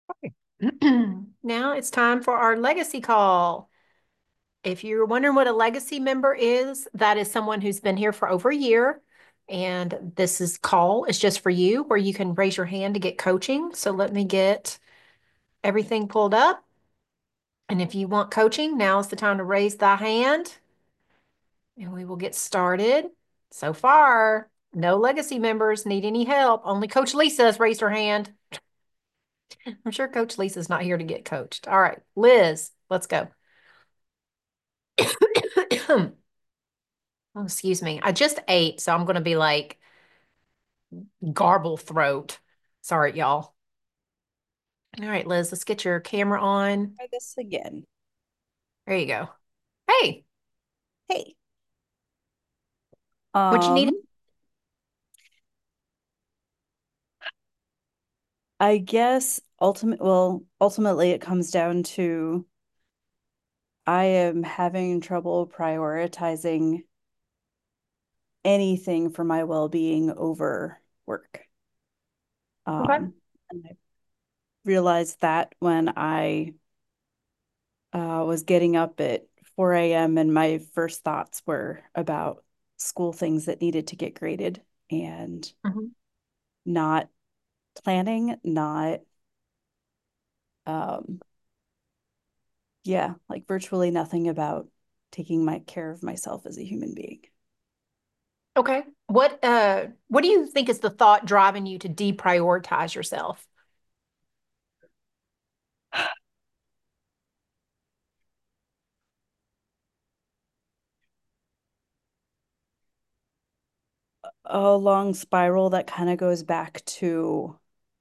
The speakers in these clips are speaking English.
Now it's time for our legacy call. If you're wondering what a legacy member is, that is someone who's been here for over a year. And this is call is just for you, where you can raise your hand to get coaching. So let me get everything pulled up. And if you want coaching, now is the time to raise thy hand and we will get started. So far, no legacy members need any help. Only Coach Lisa has raised her hand. I'm sure Coach Lisa's not here to get coached. All right, Liz, let's go. Oh, excuse me. I just ate, so I'm going to be like garble throat. Sorry, y'all. All right, Liz, let's get your camera on. Try this again. There you go. Hey, Hey, what you need? um, I guess ultimately it comes down to I am having trouble prioritizing anything for my well-being over work. Okay. And I realized that when I was getting up at 4 a.m. and my first thoughts were about school things that needed to get graded and Mhm. not planning, not um yeah, like virtually nothing about taking my care of myself as a human being. Okay. What do you think is the thought driving you to deprioritize yourself? A long spiral that kind of goes back to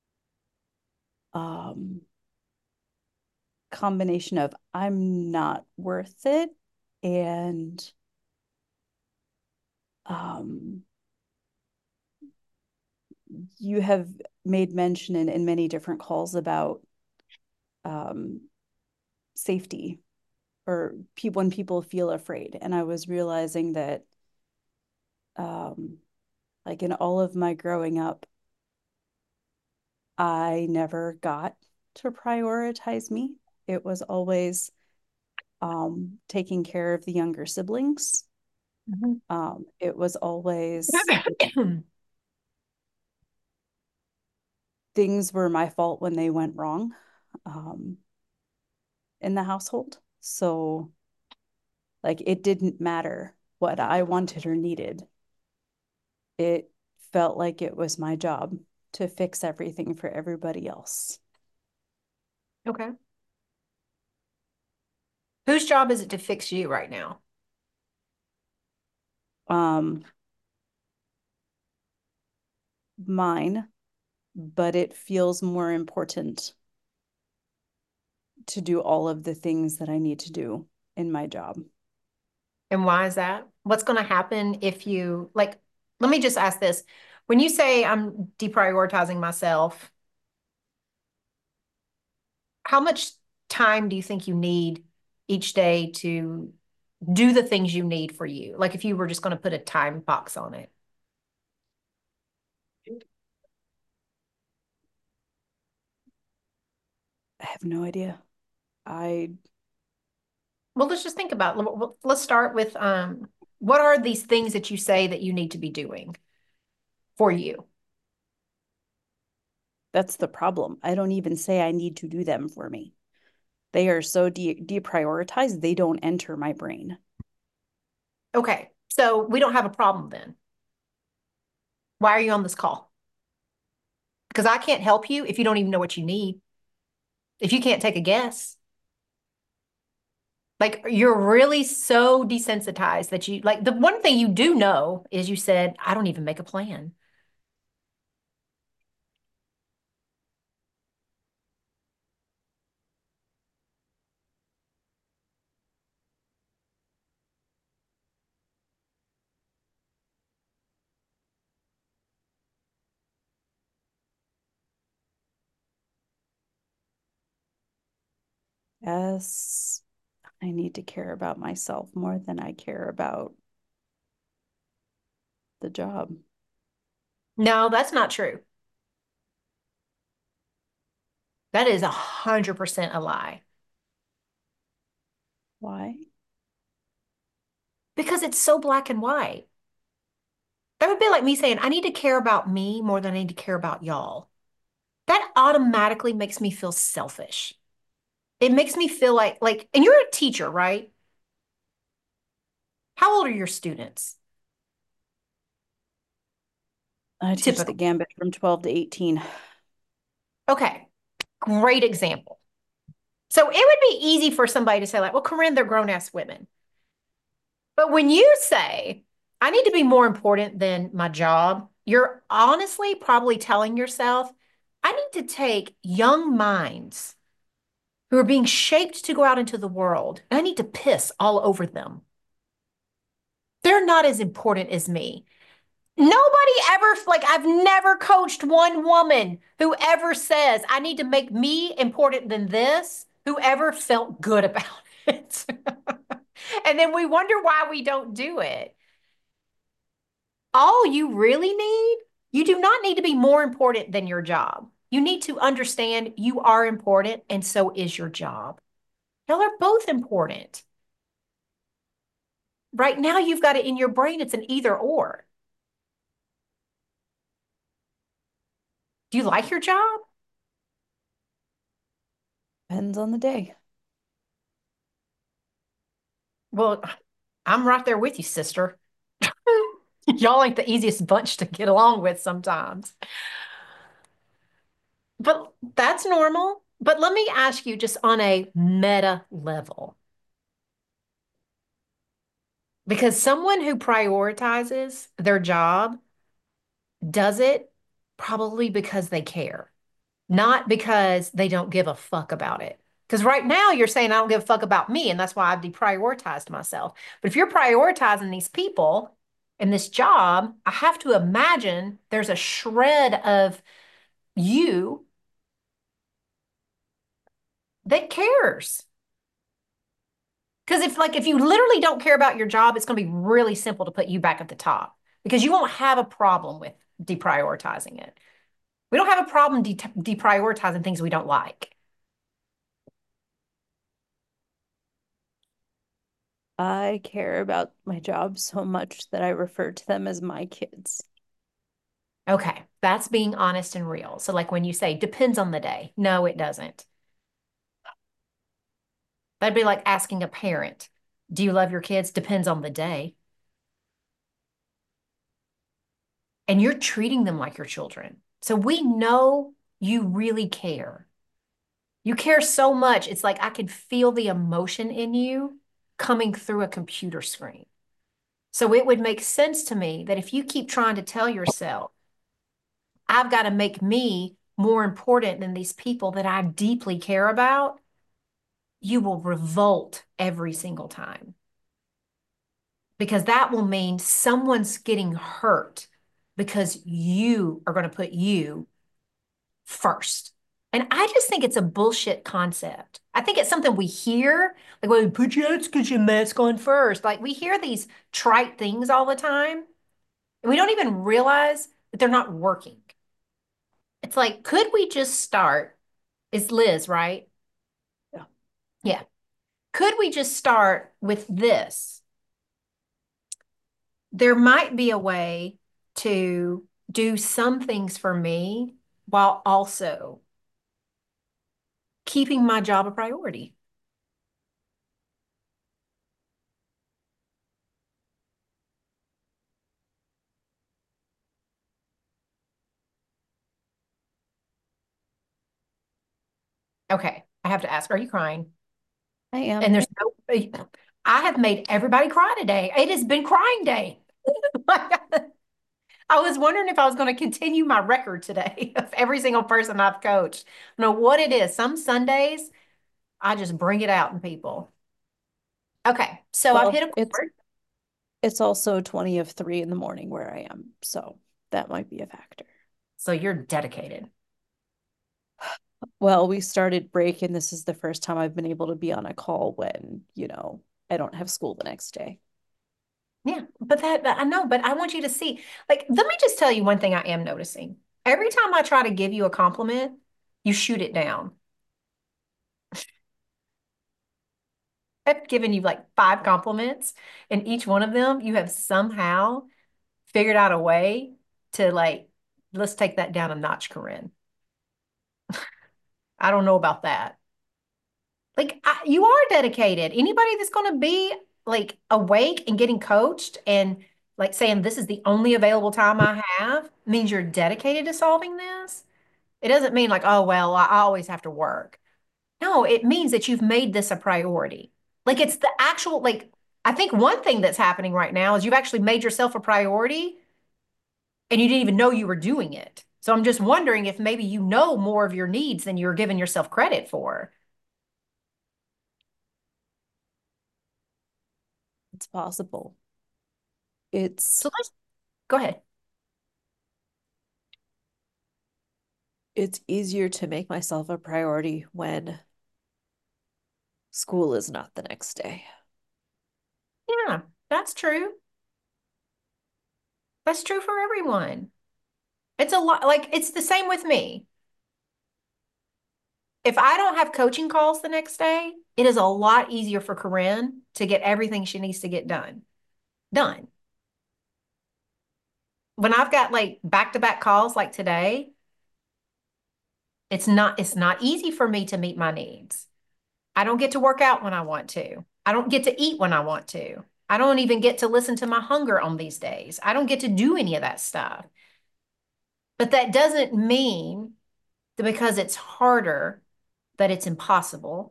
um combination of I'm not worth it and um you have made mention in many different calls about um safety or when people feel afraid, and I was realizing that um like in all of my growing up I never got to prioritize me. It was always taking care of the younger siblings. Mhm. It was always things were my fault when they went wrong um, in the household. So, like, it didn't matter what I wanted or needed. It felt like it was my job to fix everything for everybody else. Okay. Whose job is it to fix you right now? Um, Mine, but it feels more important to do all of the things that I need to do in my job. And why is that? What's going to happen if you like, let me just ask this. When you say I'm deprioritizing myself, how much time do you think you need each day to do the things you need for you? Like if you were just going to put a time box on it. I have no idea. I Well, let's just think about, let's start with what are these things that you say that you need to be doing for you? That's the problem. I don't even say I need to do them for me. They are so deprioritized, they don't enter my brain. Okay. So we don't have a problem then. Why are you on this call? Because I can't help you if you don't even know what you need. If you can't take a guess. Like you're really so desensitized that you like the one thing you do know is you said, I don't even make a plan. Yes, I need to care about myself more than I care about the job. No, that's not true. That is 100% a lie Why? because it's so black and white. That would be like me saying, I need to care about me more than I need to care about y'all. That automatically makes me feel selfish. It makes me feel and you're a teacher, right? How old are your students? I teach the Typical. gambit from 12 to 18. Okay, great example. So it would be easy for somebody to say, like, well, Corinne, they're grown ass women. But when you say, I need to be more important than my job, you're honestly probably telling yourself, I need to take young minds who are being shaped to go out into the world, and I need to piss all over them. They're not as important as me. Nobody ever, I've never coached one woman who ever says, I need to make me important than this, who ever felt good about it. And then we wonder why we don't do it. All you really need, you do not need to be more important than your job. You need to understand you are important, and so is your job. Y'all are both important. Right now, you've got it in your brain, it's an either or. Do you like your job? Depends on the day. Well, I'm right there with you, sister. Y'all ain't the easiest bunch to get along with sometimes. But that's normal. But let me ask you just on a meta level, because someone who prioritizes their job does it probably because they care, not because they don't give a fuck about it. Because right now you're saying I don't give a fuck about me, and that's why I've deprioritized myself. But if you're prioritizing these people in this job, I have to imagine there's a shred of you that cares. Because if you literally don't care about your job, it's going to be really simple to put you back at the top because you won't have a problem with deprioritizing it. We don't have a problem deprioritizing things we don't like. I care about my job so much that I refer to them as my kids. Okay, that's being honest and real. So, like when you say depends on the day, no, it doesn't. That'd be like asking a parent, do you love your kids? Depends on the day. And you're treating them like your children. So, we know you really care. You care so much. It's like I could feel the emotion in you coming through a computer screen. So, it would make sense to me that if you keep trying to tell yourself, I've got to make me more important than these people that I deeply care about, you will revolt every single time because that will mean someone's getting hurt because you are going to put you first. And I just think it's a bullshit concept. I think it's something we hear, like, well, put your mask on first. Like, we hear these trite things all the time, and we don't even realize that they're not working. It's like, could we just start? It's Liz, right? Yeah. Yeah. Could we just start with this? There might be a way to do some things for me while also keeping my job a priority. Okay, I have to ask, are you crying? I And am. there's no, I have made everybody cry today. It has been crying day. I was wondering if I was going to continue my record today of every single person I've coached. I don't know what it is. Some Sundays, I just bring it out in people. Okay, so I've Well, hit a chord. it's also 20 of 3 in the morning where I am, so that might be a factor. So you're dedicated. Well, we started break, and this is the first time I've been able to be on a call when, I don't have school the next day. Yeah, but I know, but I want you to see, let me just tell you one thing I am noticing. Every time I try to give you a compliment, you shoot it down. I've given you like five compliments, and each one of them you have somehow figured out a way to like, let's take that down a notch, Corinne. I don't know about that. Like, you are dedicated. Anybody that's going to be like awake and getting coached and like saying this is the only available time I have means you're dedicated to solving this. It doesn't mean like, oh, well, I always have to work. No, it means that you've made this a priority. Like, it's the actual, like, I think one thing that's happening right now is you've actually made yourself a priority and you didn't even know you were doing it. So I'm just wondering if maybe you know more of your needs than you're giving yourself credit for. It's possible. It's So let's go ahead. It's easier to make myself a priority when school is not the next day. Yeah, that's true. That's true for everyone. It's a lot, like, it's the same with me. If I don't have coaching calls the next day, it is a lot easier for Corinne to get everything she needs to get done. Done. When I've got like back-to-back calls like today, it's not easy for me to meet my needs. I don't get to work out when I want to. I don't get to eat when I want to. I don't even get to listen to my hunger on these days. I don't get to do any of that stuff. But that doesn't mean that because it's harder that it's impossible.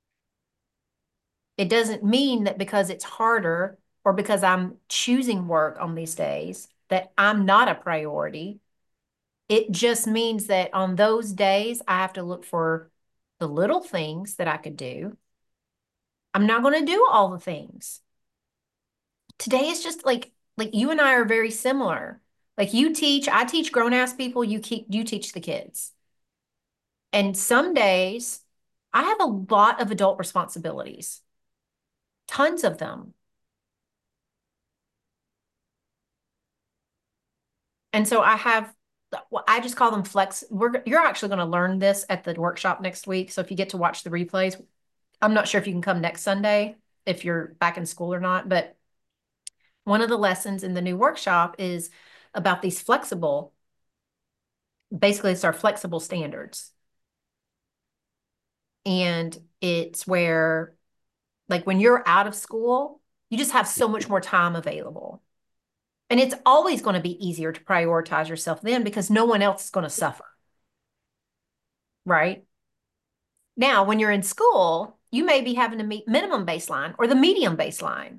It doesn't mean that because it's harder or because I'm choosing work on these days that I'm not a priority. It just means that on those days, I have to look for the little things that I could do. I'm not going to do all the things. Today is just like you and I are very similar. Like I teach grown ass people, you teach the kids. And some days I have a lot of adult responsibilities, tons of them. And so I just call them flex. You're actually going to learn this at the workshop next week. So if you get to watch the replays, I'm not sure if you can come next Sunday if you're back in school or not, but one of the lessons in the new workshop is about these basically it's our flexible standards. And it's where like when you're out of school, you just have so much more time available. And it's always going to be easier to prioritize yourself then because no one else is going to suffer, right? Now, when you're in school, you may be having to meet minimum baseline or the medium baseline.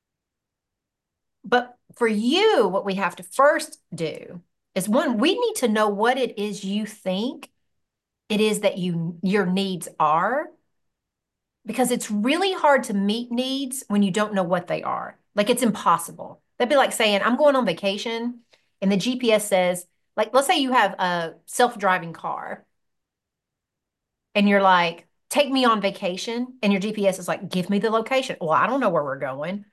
But for you, what we have to first do is one, we need to know what it is you think it is that your needs are, because it's really hard to meet needs when you don't know what they are. Like it's impossible. That'd be like saying, I'm going on vacation and the GPS says, like, let's say you have a self-driving car and you're like, take me on vacation. And your GPS is like, give me the location. Well, I don't know where we're going.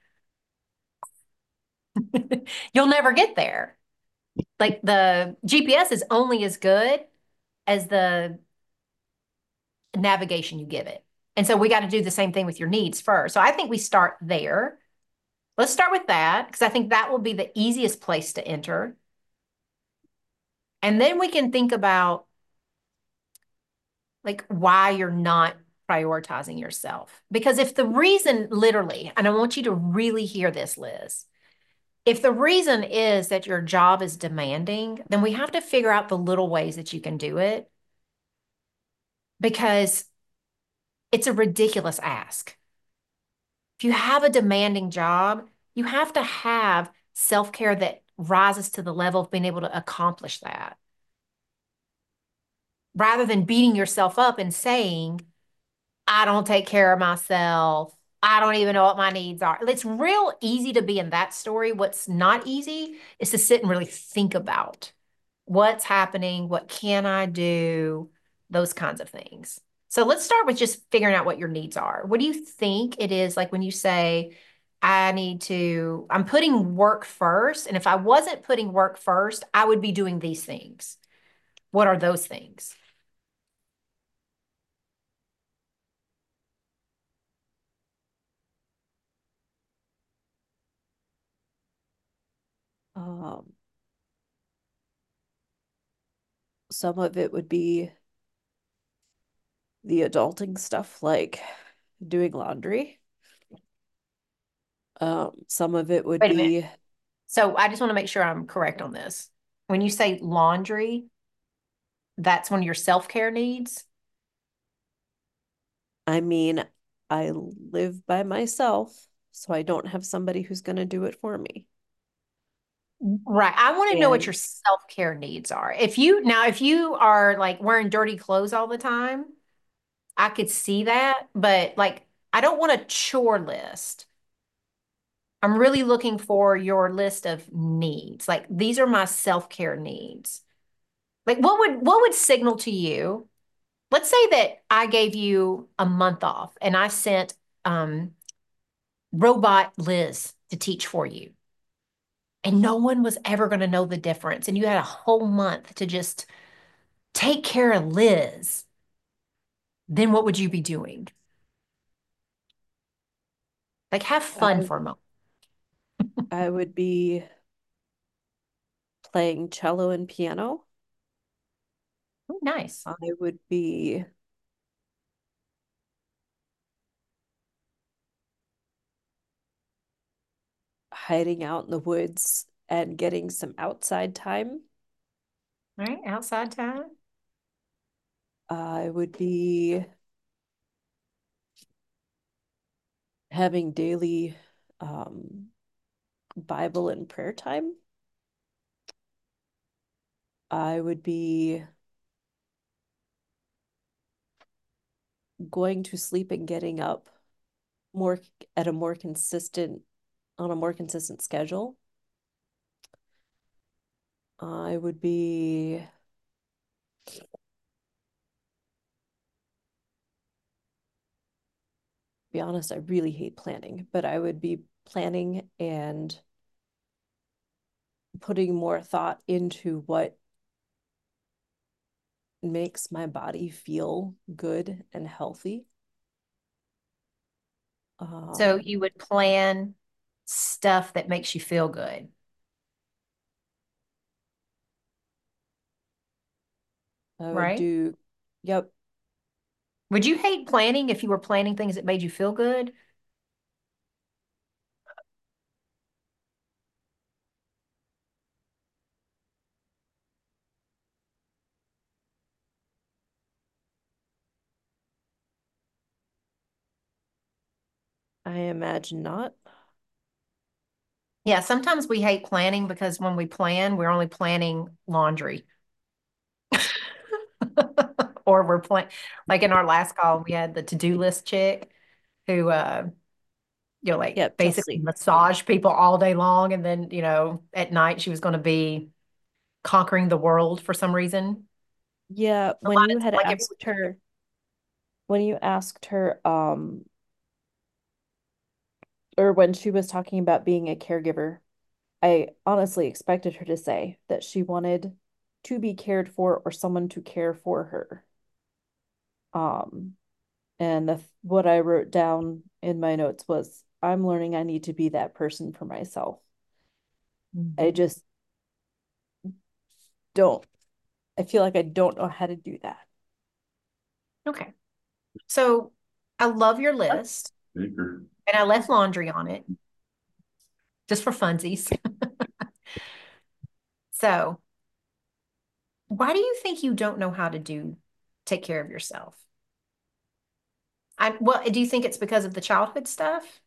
You'll never get there. Like the GPS is only as good as the navigation you give it. And so we got to do the same thing with your needs first. So I think we start there. Let's start with that because I think that will be the easiest place to enter. And then we can think about like why you're not prioritizing yourself. Because if the reason literally, and I want you to really hear this, Liz, if the reason is that your job is demanding, then we have to figure out the little ways that you can do it because it's a ridiculous ask. If you have a demanding job, you have to have self-care that rises to the level of being able to accomplish that rather than beating yourself up and saying, I don't take care of myself. I don't even know what my needs are. It's real easy to be in that story. What's not easy is to sit and really think about what's happening, what can I do, those kinds of things. So let's start with just figuring out what your needs are. What do you think it is like when you say, I'm putting work first. And if I wasn't putting work first, I would be doing these things. What are those things? Um, some of it would be the adulting stuff like doing laundry. Some of it would Wait a minute. be, So I just want to make sure I'm correct on this. When you say laundry, that's one of your self-care needs? I mean, I live by myself, so I don't have somebody who's going to do it for me. Right. I want to know what your And self-care needs are. If you are like wearing dirty clothes all the time, I could see that, but like I don't want a chore list. I'm really looking for your list of needs. Like these are my self-care needs. Like what would signal to you? Let's say that I gave you a month off and I sent um robot Liz to teach for you. And no one was ever going to know the difference. And you had a whole month to just take care of Liz. Then what would you be doing? Like have fun I for a moment. I would be playing cello and piano. Oh, nice. I would be hiding out in the woods and getting some outside time. All right, outside time. I would be having daily Bible and prayer time. I would be going to sleep and getting up more at a more consistent on a more consistent schedule. I would be honest, I really hate planning, but I would be planning and putting more thought into what makes my body feel good and healthy. So Um, you would plan stuff that makes you feel good, I would right? do, yep, Would you hate planning if you were planning things that made you feel good? I imagine not. Yeah, sometimes we hate planning because when we plan, we're only planning laundry. Or we're playing like in our last call, we had the to-do list chick who like Yep, basically Chelsea. massage people all day long and then, at night she was going to be conquering the world for some reason. Yeah, A when lot you of had like it, asked her, when you asked her, or when she was talking about being a caregiver, I honestly expected her to say that she wanted to be cared for or someone to care for her. Um, and what I wrote down in my notes was, I'm learning I need to be that person for myself. I Mhm. just don't, I feel like I don't know how to do that. Okay. So I love your list Baker. and I left laundry on it just for funsies. So why do you think you don't know how to take care of yourself? Do you think it's because of the childhood stuff?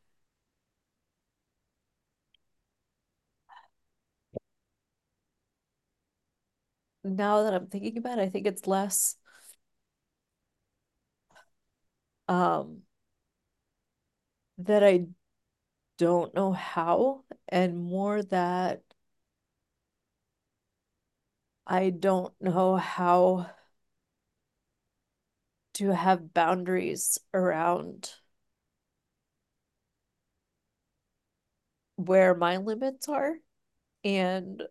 Now that I'm thinking about it, I think it's less um that I don't know how and more that I don't know how to have boundaries around where my limits are and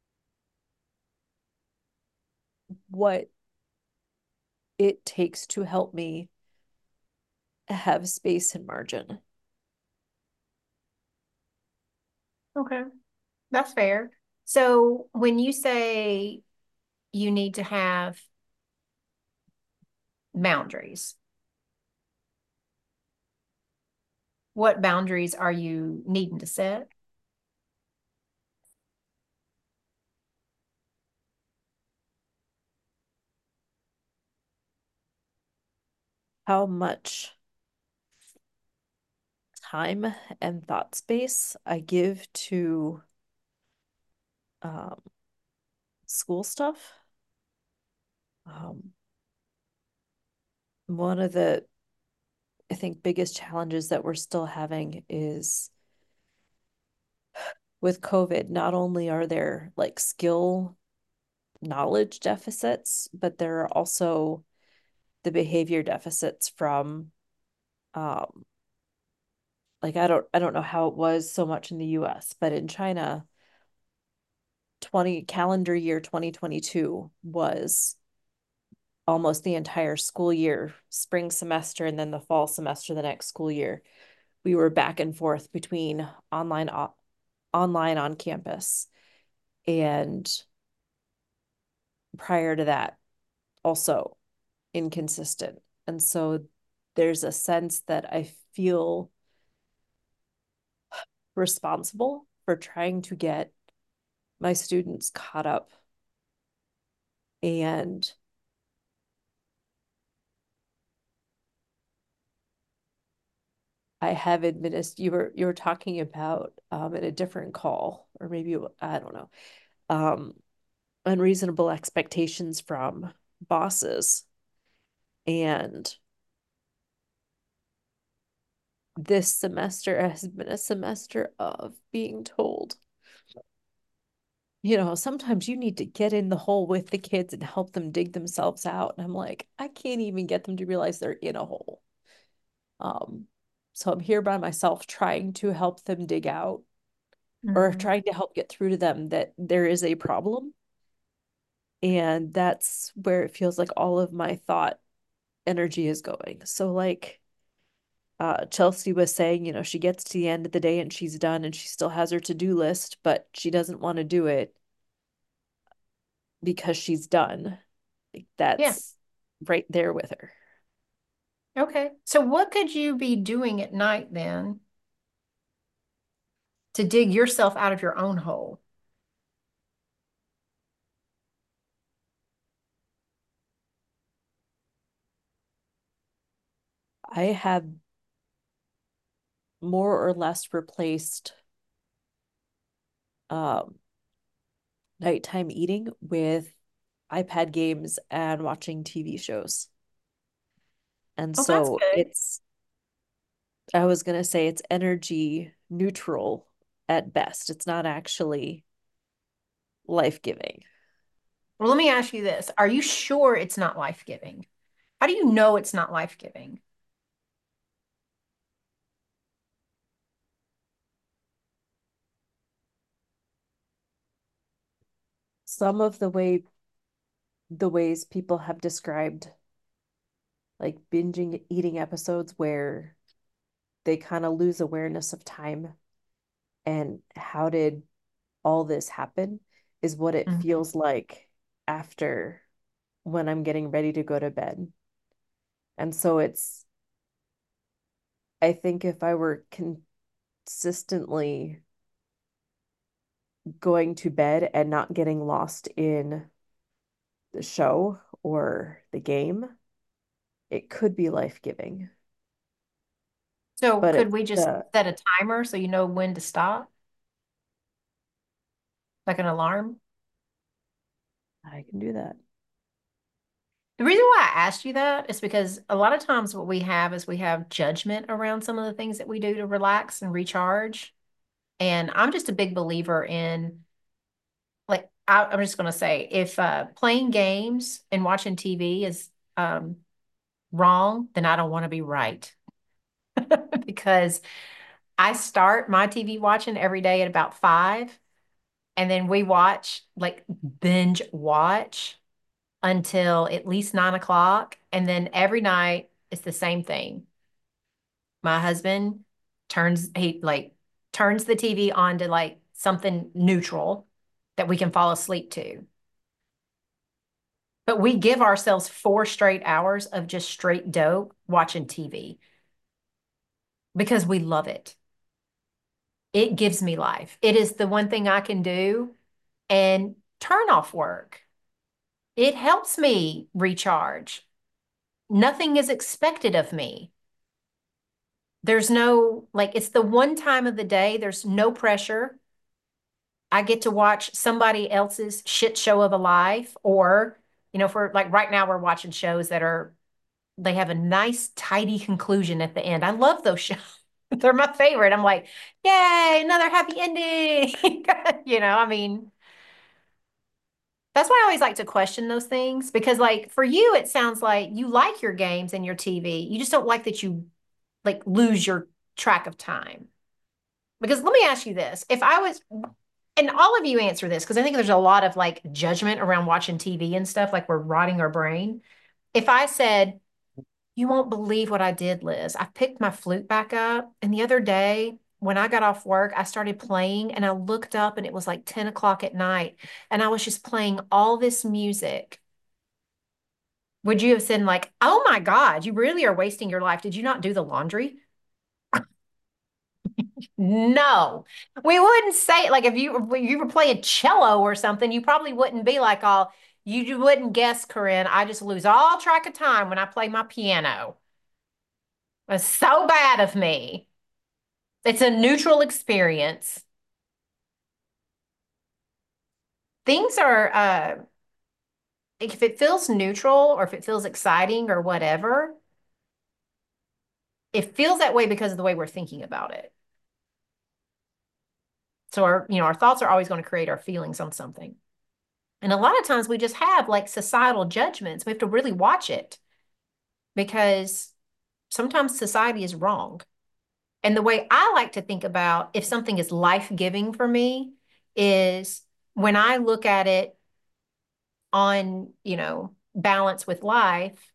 what it takes to help me have space and margin. Okay, that's fair. So when you say you need to have boundaries, what boundaries are you needing to set? How much time and thought space I give to um, school stuff. Um, one of the, I think, biggest challenges that we're still having is with COVID, not only are there like skill knowledge deficits, but there are also the behavior deficits from um like I don't know how it was so much in the US, but in China, 20 calendar year 2022 was almost the entire school year, spring semester and then the fall semester the next school year. We were back and forth between online on campus and prior to that also inconsistent. And so there's a sense that I feel responsible for trying to get my students caught up. And I have administered, you were talking about in a different call, or maybe I don't know, um, unreasonable expectations from bosses. And this semester has been a semester of being told, sometimes you need to get in the hole with the kids and help them dig themselves out. And I'm like, I can't even get them to realize they're in a hole. Um, so I'm here by myself trying to help them dig out or Mhm. trying to help get through to them that there is a problem. And that's where it feels like all of my thought energy is going. So like Chelsea was saying, she gets to the end of the day and she's done and she still has her to-do list, but she doesn't want to do it because she's done. Like, Yeah. that's right there with her. Okay. So what could you be doing at night then to dig yourself out of your own hole? I have more or less replaced um, nighttime eating with iPad games and watching TV shows. And Oh, that's so good. I was going to say it's energy neutral at best. It's not actually life-giving. Well, let me ask you this. Are you sure it's not life-giving? How do you know it's not life-giving? Some of the ways people have described like binging eating episodes where they kind of lose awareness of time and how did all this happen is what it Mhm. feels like after when I'm getting ready to go to bed. And so I think if I were consistently going to bed and not getting lost in the show or the game, it could be life-giving. So But could it's we just the set a timer so you know when to stop, like an alarm? I can do that. The reason why I asked you that is because a lot of times what we have is we have judgment around some of the things that we do to relax and recharge. And I'm just a big believer in, like, I'm just going to say, if playing games and watching TV is um, wrong, then I don't want to be right. Because I start my TV watching every day at about 5, and then we watch, like, binge watch until at least 9 o'clock. And then every night it's the same thing. My husband he like turns the TV on to like something neutral that we can fall asleep to. But we give ourselves 4 straight hours of just straight dope watching TV because we love it. It gives me life. It is the one thing I can do and turn off work. It helps me recharge. Nothing is expected of me. There's no, like, it's the one time of the day, there's no pressure. I get to watch somebody else's shit show of a life, or, for like right now, we're watching shows they have a nice, tidy conclusion at the end. I love those shows. They're my favorite. I'm like, yay, another happy ending. I mean, that's why I always like to question those things because, like, for you, it sounds like you like your games and your TV. You just don't like that you like lose your track of time. Because let me ask you this. If I was, and all of you answer this, because I think there's a lot of like judgment around watching TV and stuff, like we're rotting our brain. If I said, you won't believe what I did, Liz. I picked my flute back up, and the other day when I got off work, I started playing and I looked up and it was like 10 o'clock at night, and I was just playing all this music. Would you have said, like, oh my God, you really are wasting your life? Did you not do the laundry? No, we wouldn't say it. Like if you were playing cello or something, you probably wouldn't be like all, you wouldn't guess, Corinne. I just lose all track of time when I play my piano. It's so bad of me. It's a neutral experience. Things are, if it feels neutral or if it feels exciting or whatever, it feels that way because of the way we're thinking about it. So our thoughts are always going to create our feelings on something. And a lot of times we just have like societal judgments. We have to really watch it because sometimes society is wrong. And the way I like to think about if something is life-giving for me is when I look at it on, balance with life,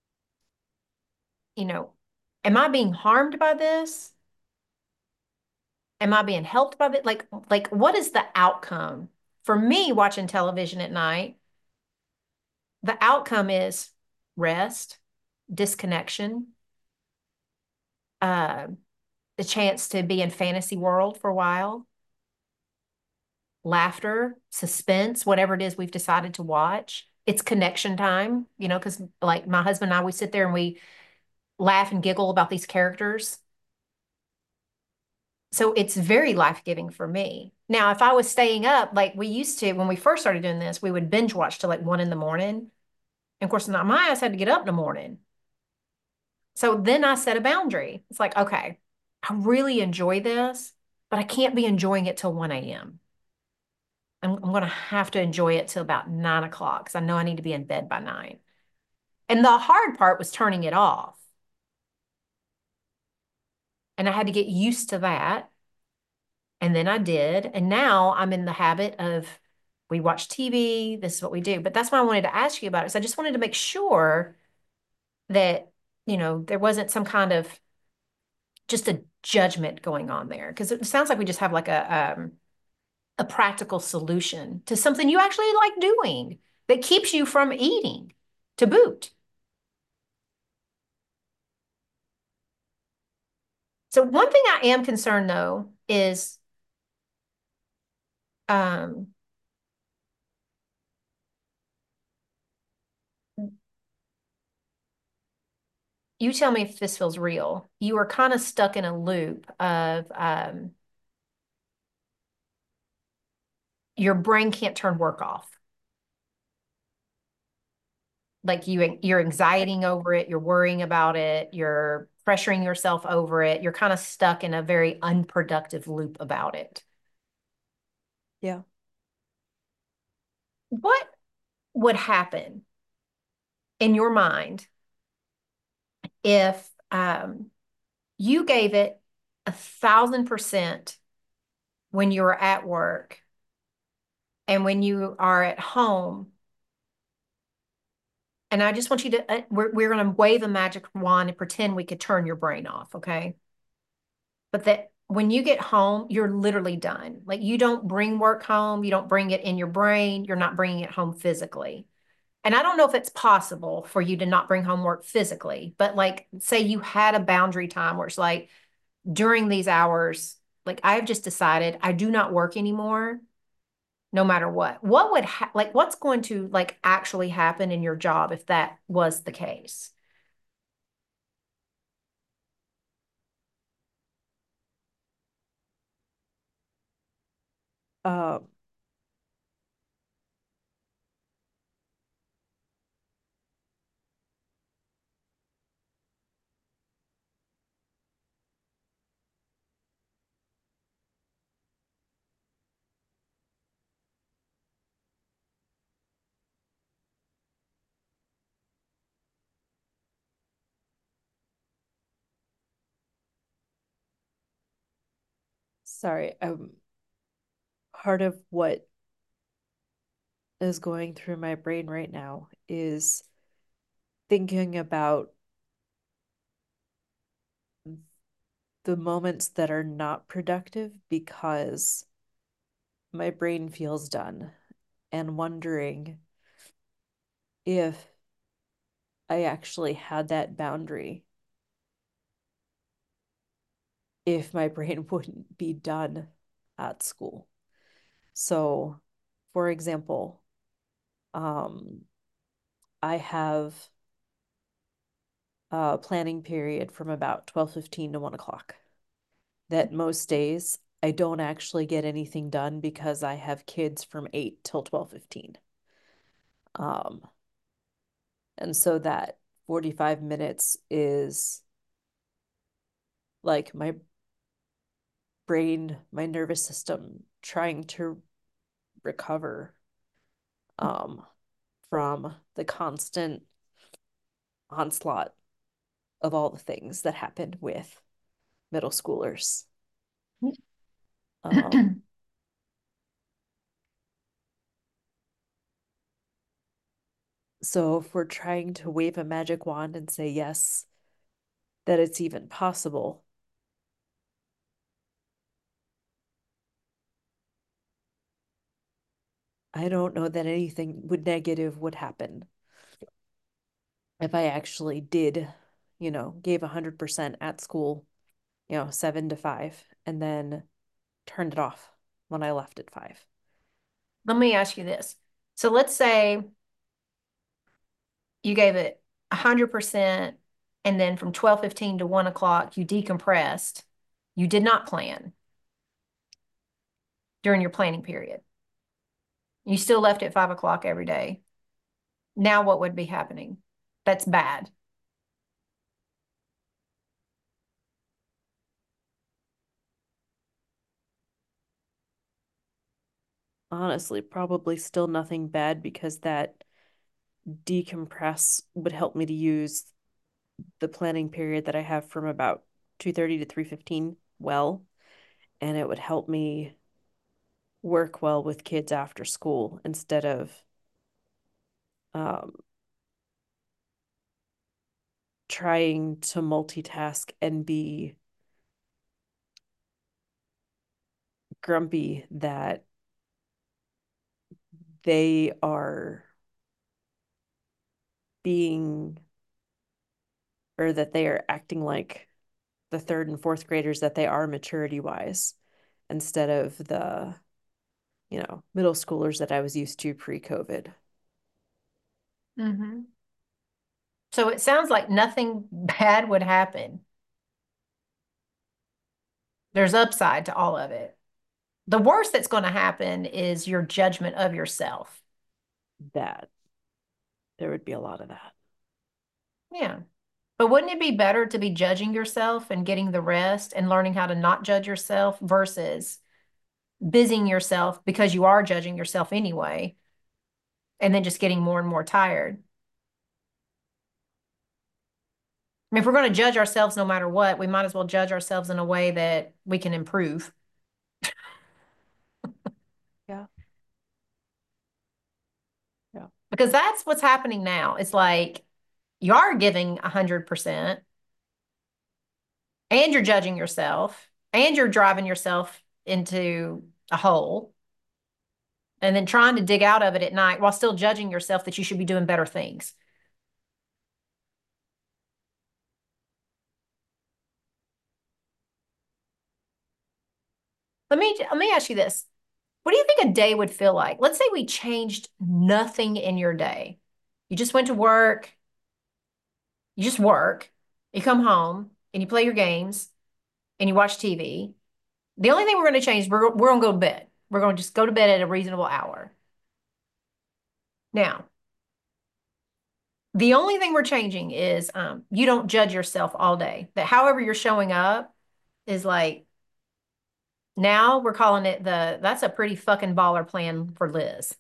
you know, am I being harmed by this? Am I being helped by it? Like what is the outcome? For me, watching television at night, the outcome is rest, disconnection, uh, the chance to be in fantasy world for a while, laughter, suspense, whatever it is we've decided to watch. It's connection time, because like my husband and I, we sit there and we laugh and giggle about these characters. So it's very life-giving for me. Now, if I was staying up, like we used to when we first started doing this, we would binge watch till like 1 in the morning. And of course, not my ass had to get up in the morning. So then I set a boundary. It's like, okay, I really enjoy this, but I can't be enjoying it till 1 a.m. I'm going to have to enjoy it till about 9 o'clock because I know I need to be in bed by 9. And the hard part was turning it off. And I had to get used to that. And then I did. And now I'm in the habit of we watch TV. This is what we do. But that's why I wanted to ask you about it. So I just wanted to make sure that, there wasn't some kind of just a judgment going on there. Because it sounds like we just have like a practical solution to something you actually like doing that keeps you from eating to boot. So one thing I am concerned though is um, you tell me if this feels real. You are kind of stuck in a loop of your brain can't turn work off. Like you're anxietying over it, you're worrying about it, you're pressuring yourself over it. You're kind of stuck in a very unproductive loop about it. Yeah. What would happen in your mind if you gave it 1,000% when you were at work and when you are at home? And I just want you to, we're going to wave a magic wand and pretend we could turn your brain off, okay? But that when you get home, you're literally done. Like you don't bring work home, you don't bring it in your brain, you're not bringing it home physically. And I don't know if it's possible for you to not bring home work physically, but like say you had a boundary time where it's like during these hours, like I've just decided I do not work anymore, no matter what. What would like what's going to like actually happen in your job if that was the case? Um, sorry, part of what is going through my brain right now is thinking about the moments that are not productive because my brain feels done and wondering if I actually had that boundary, if my brain wouldn't be done at school. So, for example, um, I have a planning period from about 12:15 to 1 o'clock. That most days I don't actually get anything done because I have kids from 8 till 12:15. Um, and so that 45 minutes is like my brain, my nervous system trying to recover um, from the constant onslaught of all the things that happen with middle schoolers. Um, so if we're trying to wave a magic wand and say yes, that it's even possible, I don't know that anything would negative would happen if I actually did, gave 100% at school, 7 to 5, and then turned it off when I left at 5. Let me ask you this. So let's say you gave it 100% and then from 12:15 to 1 o'clock, you decompressed. You did not plan during your planning period. You still left at 5 o'clock every day. Now what would be happening? That's bad. Honestly, probably still nothing bad because that decompress would help me to use the planning period that I have from about 2:30 to 3:15 well, and it would help me work well with kids after school instead of um, trying to multitask and be grumpy that they are being or that they are acting like the third and fourth graders that they are maturity wise instead of the middle schoolers that I was used to pre-COVID. Mm-hmm. So it sounds like nothing bad would happen. There's upside to all of it. The worst that's going to happen is your judgment of yourself. That there would be a lot of that. Yeah. But wouldn't it be better to be judging yourself and getting the rest and learning how to not judge yourself versus busying yourself because you are judging yourself anyway, and then just getting more and more tired? I mean, if we're going to judge ourselves no matter what, we might as well judge ourselves in a way that we can improve. Yeah. Yeah. Because that's what's happening now. It's like you are giving 100% and you're judging yourself. and you're driving yourself into a hole and then trying to dig out of it at night while still judging yourself that you should be doing better things. Let me ask you this. What do you think a day would feel like? Let's say we changed nothing in your day. You just went to work, you just work, you come home and you play your games and you watch TV. The only thing we're going to change, we're going to go to bed. We're going to just go to bed at a reasonable hour. Now, the only thing we're changing is you don't judge yourself all day. That however you're showing up is like now we're calling it that's a pretty fucking baller plan for Liz.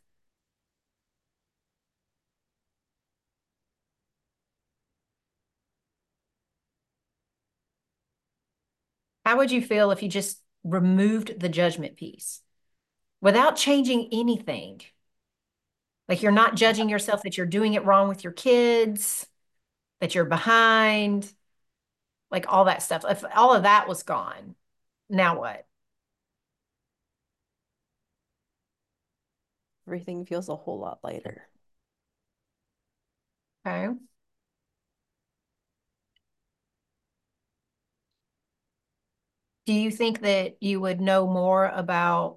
How would you feel if you just removed the judgment piece without changing anything? Like you're not judging yourself that you're doing it wrong with your kids, that you're behind, like all that stuff. If all of that was gone, now what? Everything feels a whole lot lighter. Okay. Do you think that you would know more about,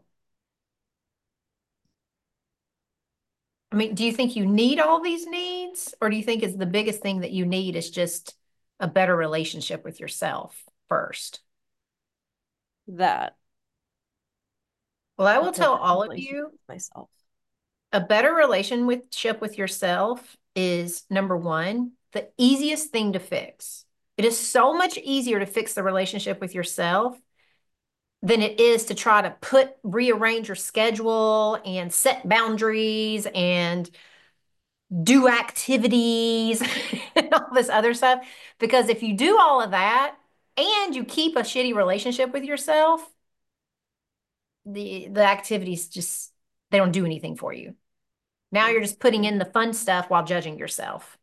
I mean, do you think you need all these needs, or do you think is the biggest thing that you need is just a better relationship with yourself first? That Well, I a will tell better all of relationship you with myself. a better relationship with yourself is number one, the easiest thing to fix. It is so much easier to fix the relationship with yourself than it is to try to rearrange your schedule and set boundaries and do activities and all this other stuff. Because if you do all of that and you keep a shitty relationship with yourself, the activities just they don't do anything for you. Now you're just putting in the fun stuff while judging yourself.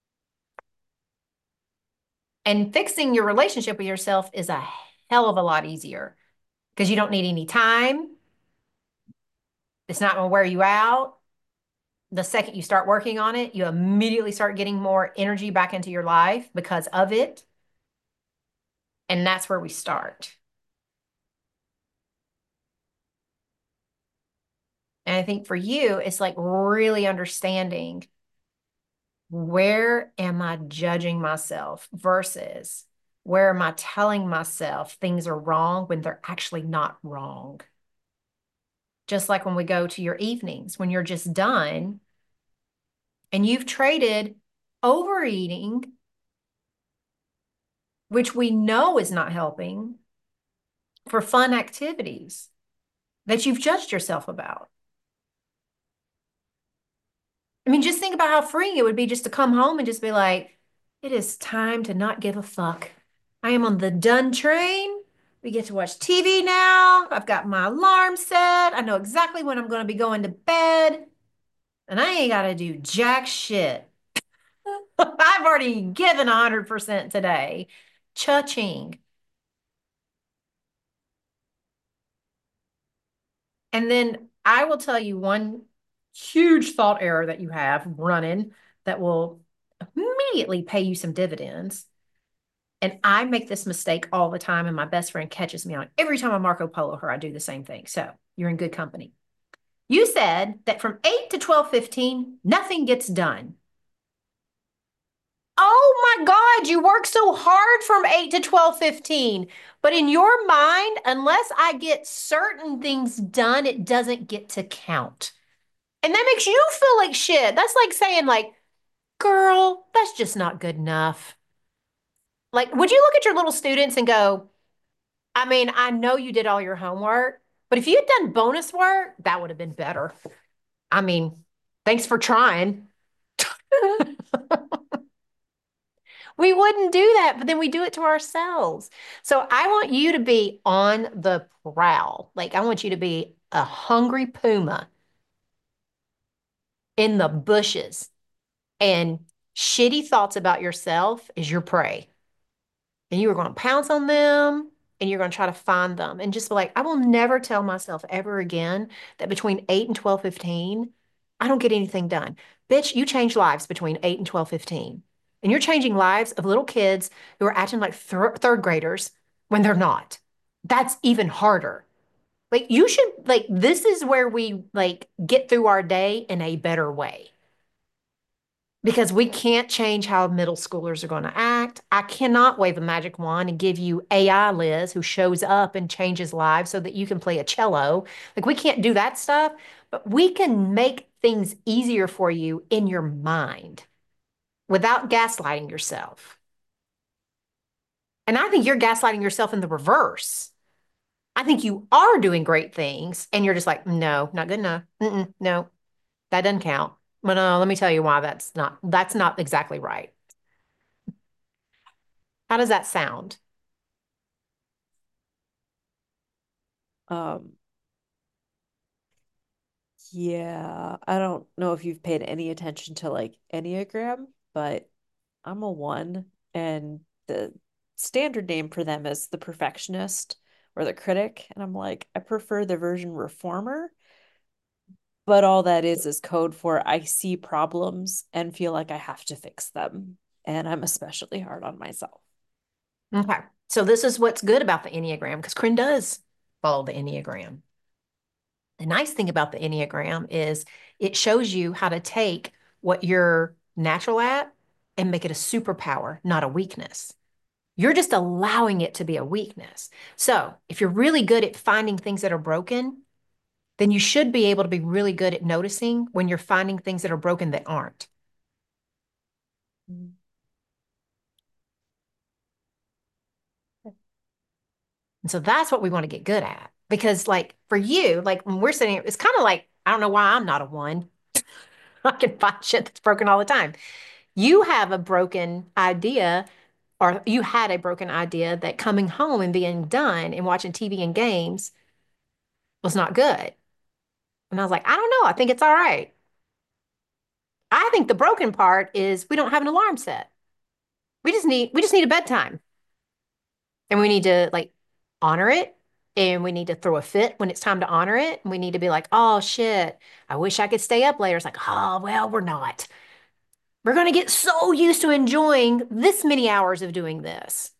And fixing your relationship with yourself is a hell of a lot easier because you don't need any time. It's not going to wear you out. The second you start working on it, you immediately start getting more energy back into your life because of it. And that's where we start. And I think for you, it's like really understanding where am I judging myself versus where am I telling myself things are wrong when they're actually not wrong. Just like when we go to your evenings, when you're just done and you've traded overeating, which we know is not helping, for fun activities that you've judged yourself about. I mean, just think about how freeing it would be just to come home and just be like, it is time to not give a fuck. I am on the done train. We get to watch TV now. I've got my alarm set. I know exactly when I'm going to be going to bed. And I ain't got to do jack shit. I've already given 100% today. Cha-ching. And then I will tell you one huge thought error that you have running that will immediately pay you some dividends. And I make this mistake all the time, and my best friend catches me on it. Every time I Marco Polo her, I do the same thing. So you're in good company. You said that from 8 to 12:15, nothing gets done. Oh my God, you work so hard from 8 to 12:15. But in your mind, unless I get certain things done, it doesn't get to count. And that makes you feel like shit. That's like saying like, girl, that's just not good enough. Like, would you look at your little students and go, I mean, I know you did all your homework, but if you'd done bonus work, that would have been better. I mean, thanks for trying. We wouldn't do that, but then we do it to ourselves. So I want you to be on the prowl. Like, I want you to be a hungry puma in the bushes, and shitty thoughts about yourself is your prey. And you are going to pounce on them and you're going to try to find them and just be like, I will never tell myself ever again that between 8 and 12:15, I don't get anything done. Bitch, you change lives between 8 and 12:15. And you're changing lives of little kids who are acting like third graders when they're not. That's even harder. Like you should like this is where we like get through our day in a better way because we can't change how middle schoolers are going to act. I cannot wave a magic wand and give you AI Liz who shows up and changes lives so that you can play a cello. Like we can't do that stuff, but we can make things easier for you in your mind without gaslighting yourself. And I think you're gaslighting yourself in the reverse. I think you are doing great things and you're just like, no, not good enough. No, that doesn't count. But no, let me tell you why that's not exactly right. How does that sound? Um, yeah, I don't know if you've paid any attention to like Enneagram, but I'm a one, and the standard name for them is the perfectionist or the critic. And I'm like, I prefer the version reformer, but all that is code for I see problems and feel like I have to fix them. And I'm especially hard on myself. Okay. So this is what's good about the Enneagram because Corinne does follow the Enneagram. The nice thing about the Enneagram is it shows you how to take what you're natural at and make it a superpower, not a weakness. You're just allowing it to be a weakness. So if you're really good at finding things that are broken, then you should be able to be really good at noticing when you're finding things that are broken that aren't. Mm. And so that's what we want to get good at. Because, like, for you, like, when we're sitting, it's kind of like, I don't know why I'm not a one. I can find shit that's broken all the time. You have a broken idea, or you had a broken idea that coming home and being done and watching TV and games was not good. And I was like, I don't know. I think it's all right. I think the broken part is we don't have an alarm set. We just need a bedtime. And we need to like honor it. And we need to throw a fit when it's time to honor it. And we need to be like, oh shit, I wish I could stay up later. It's like, oh, well, we're not. We're going to get so used to enjoying this many hours of doing this.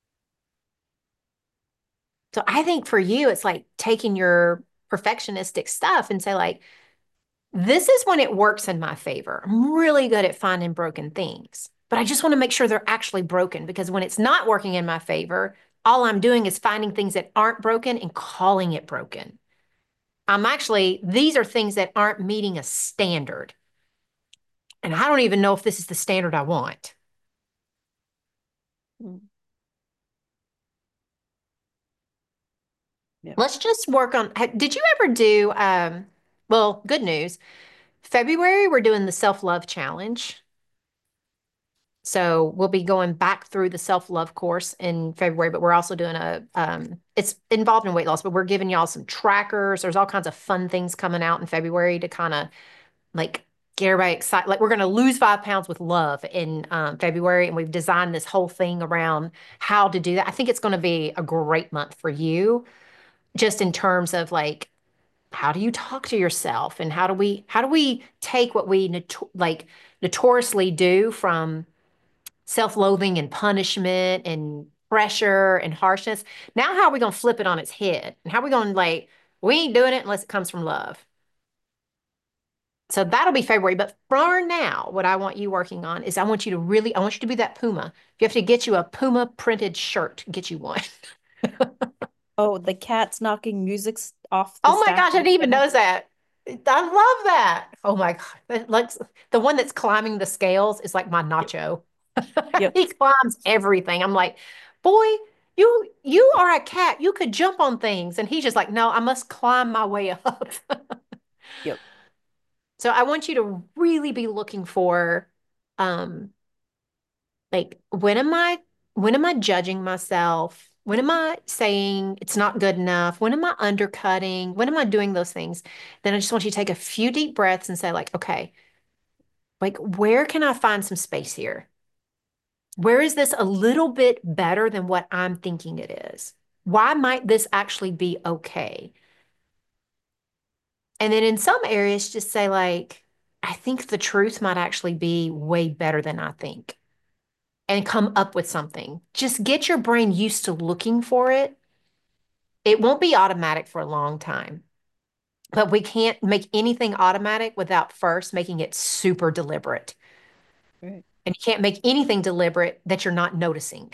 So I think for you, it's like taking your perfectionistic stuff and say, like, this is when it works in my favor. I'm really good at finding broken things, but I just want to make sure they're actually broken because when it's not working in my favor, all I'm doing is finding things that aren't broken and calling it broken. These are things that aren't meeting a standard. And I don't even know if this is the standard I want. Mm. Yeah. Let's just work on. Did you ever do, well, good news. February, we're doing the self-love challenge. So we'll be going back through the self-love course in February, but we're also doing it's involved in weight loss, but we're giving y'all some trackers. There's all kinds of fun things coming out in February to kind of like get everybody excited. Like we're going to lose 5 pounds with love in February, and we've designed this whole thing around how to do that. I think it's going to be a great month for you, just in terms of like how do you talk to yourself, and how do we take what we notoriously do from self-loathing and punishment and pressure and harshness. Now, how are we going to flip it on its head? And how are we going to like, we ain't doing it unless it comes from love. So that'll be February. But for now, what I want you working on is I want you to be that Puma. If you have to get you a Puma printed shirt, get you one. Oh, the cat's knocking music off the Oh my gosh, I statue. didn't even know that. I love that. Oh my God. The one that's climbing the scales is like my Yep. nacho. Yep. He climbs everything. I'm like, boy, you are a cat. You could jump on things. And he's just like, no, I must climb my way up. Yep. So I want you to really be looking for um like when am I judging myself? When am I saying it's not good enough? When am I undercutting? When am I doing those things? Then I just want you to take a few deep breaths and say like, okay, like where can I find some space here? Where is this a little bit better than what I'm thinking it is? Why might this actually be okay? And then in some areas, just say, like, I think the truth might actually be way better than I think, and come up with something. Just get your brain used to looking for it. It won't be automatic for a long time, but we can't make anything automatic without first making it super deliberate. Right. And you can't make anything deliberate that you're not noticing.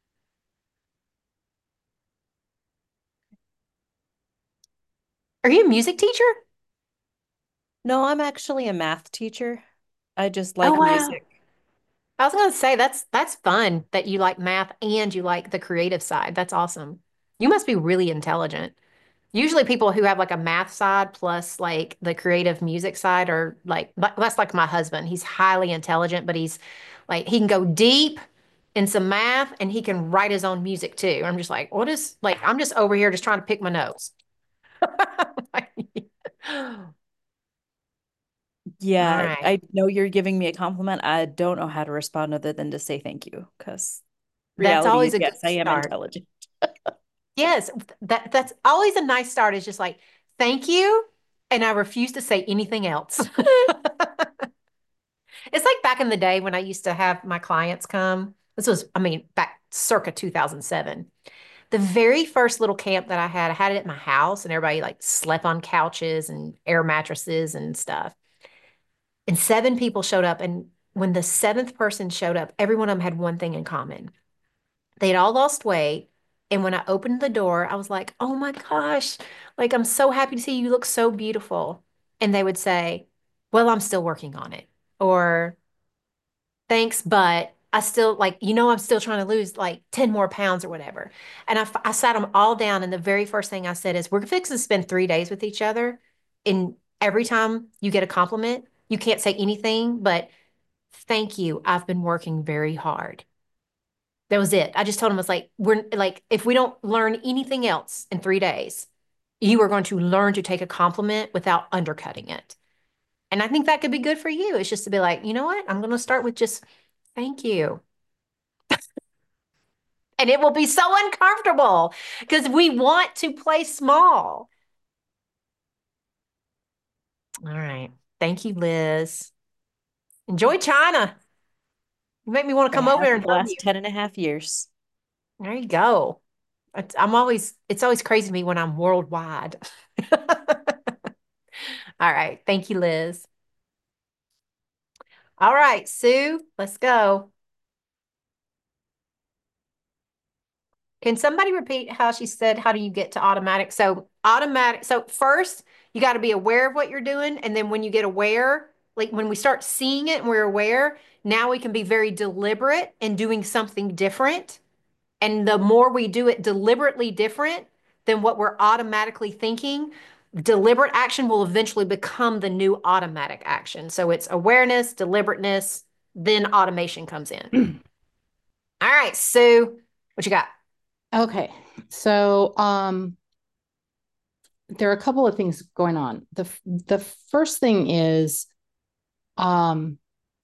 Are you a music teacher? No, I'm actually a math teacher. I just Oh, like wow. music. I was gonna say that's fun that you like math and you like the creative side. That's awesome. You must be really intelligent. Usually people who have like a math side plus like the creative music side are like that's like my husband. He's highly intelligent, but he's like he can go deep in some math and he can write his own music too. I'm just like, what is like I'm just over here just trying to pick my nose. All Yeah, right. I know you're giving me a compliment. I don't know how to respond other than to say thank you, because That's reality always is, a good yes, I am start. intelligent. Yes, that's always a nice start is just like, thank you, and I refuse to say anything else. It's like back in the day when I used to have my clients come. This was, I mean, back circa 2007. The very first little camp that I had it at my house, and everybody like slept on couches and air mattresses and stuff. And seven people showed up. And when the seventh person showed up, every one of them had one thing in common. They'd all lost weight. And when I opened the door, I was like, oh my gosh, like I'm so happy to see you look so beautiful. And they would say, well, I'm still working on it. Or thanks, but I still like, I'm still trying to lose like 10 more pounds or whatever. And I sat them all down. And the very first thing I said is, we're fixing to spend 3 days with each other. And every time you get a compliment, you can't say anything, but thank you. I've been working very hard. That was it. I just told him, I was like, we're like, if we don't learn anything else in 3 days, you are going to learn to take a compliment without undercutting it. And I think that could be good for you. It's just to be like, you know what? I'm going to start with just thank you. And it will be so uncomfortable because we want to play small. All right. Thank you, Liz. Enjoy Yes. China. You make me want to I come over have there for and the hug you. last 10.5 years. There you go. It's always crazy to me when I'm worldwide. All right. Thank you, Liz. All right, Sue, let's go. Can somebody repeat how she said, how do you get to automatic? So automatic. So first, you got to be aware of what you're doing. And then when you get aware, like when we start seeing it and we're aware, now we can be very deliberate in doing something different. And the more we do it deliberately different than what we're automatically thinking, deliberate action will eventually become the new automatic action. So it's awareness, deliberateness, then automation comes in. All right, Sue, what you got? Okay. So, there are a couple of things going on. The first thing is, um,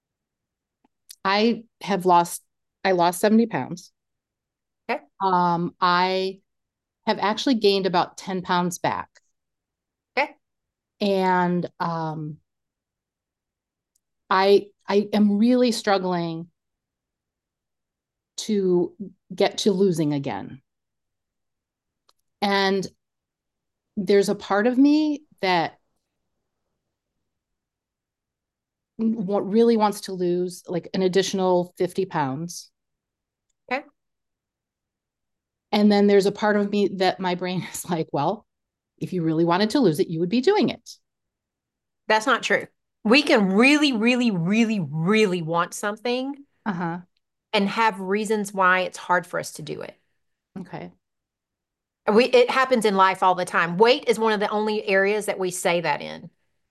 I have lost I lost 70 pounds. Okay. I have actually gained about 10 pounds back. Okay. And I am really struggling to get to losing again. And there's a part of me that what really wants to lose like an additional 50 pounds. Okay. And then there's a part of me that my brain is like, well, if you really wanted to lose it, you would be doing it. That's not true. We can really, really, really, really want something Uh-huh. and have reasons why it's hard for us to do it. Okay. It happens in life all the time. Weight is one of the only areas that we say that in.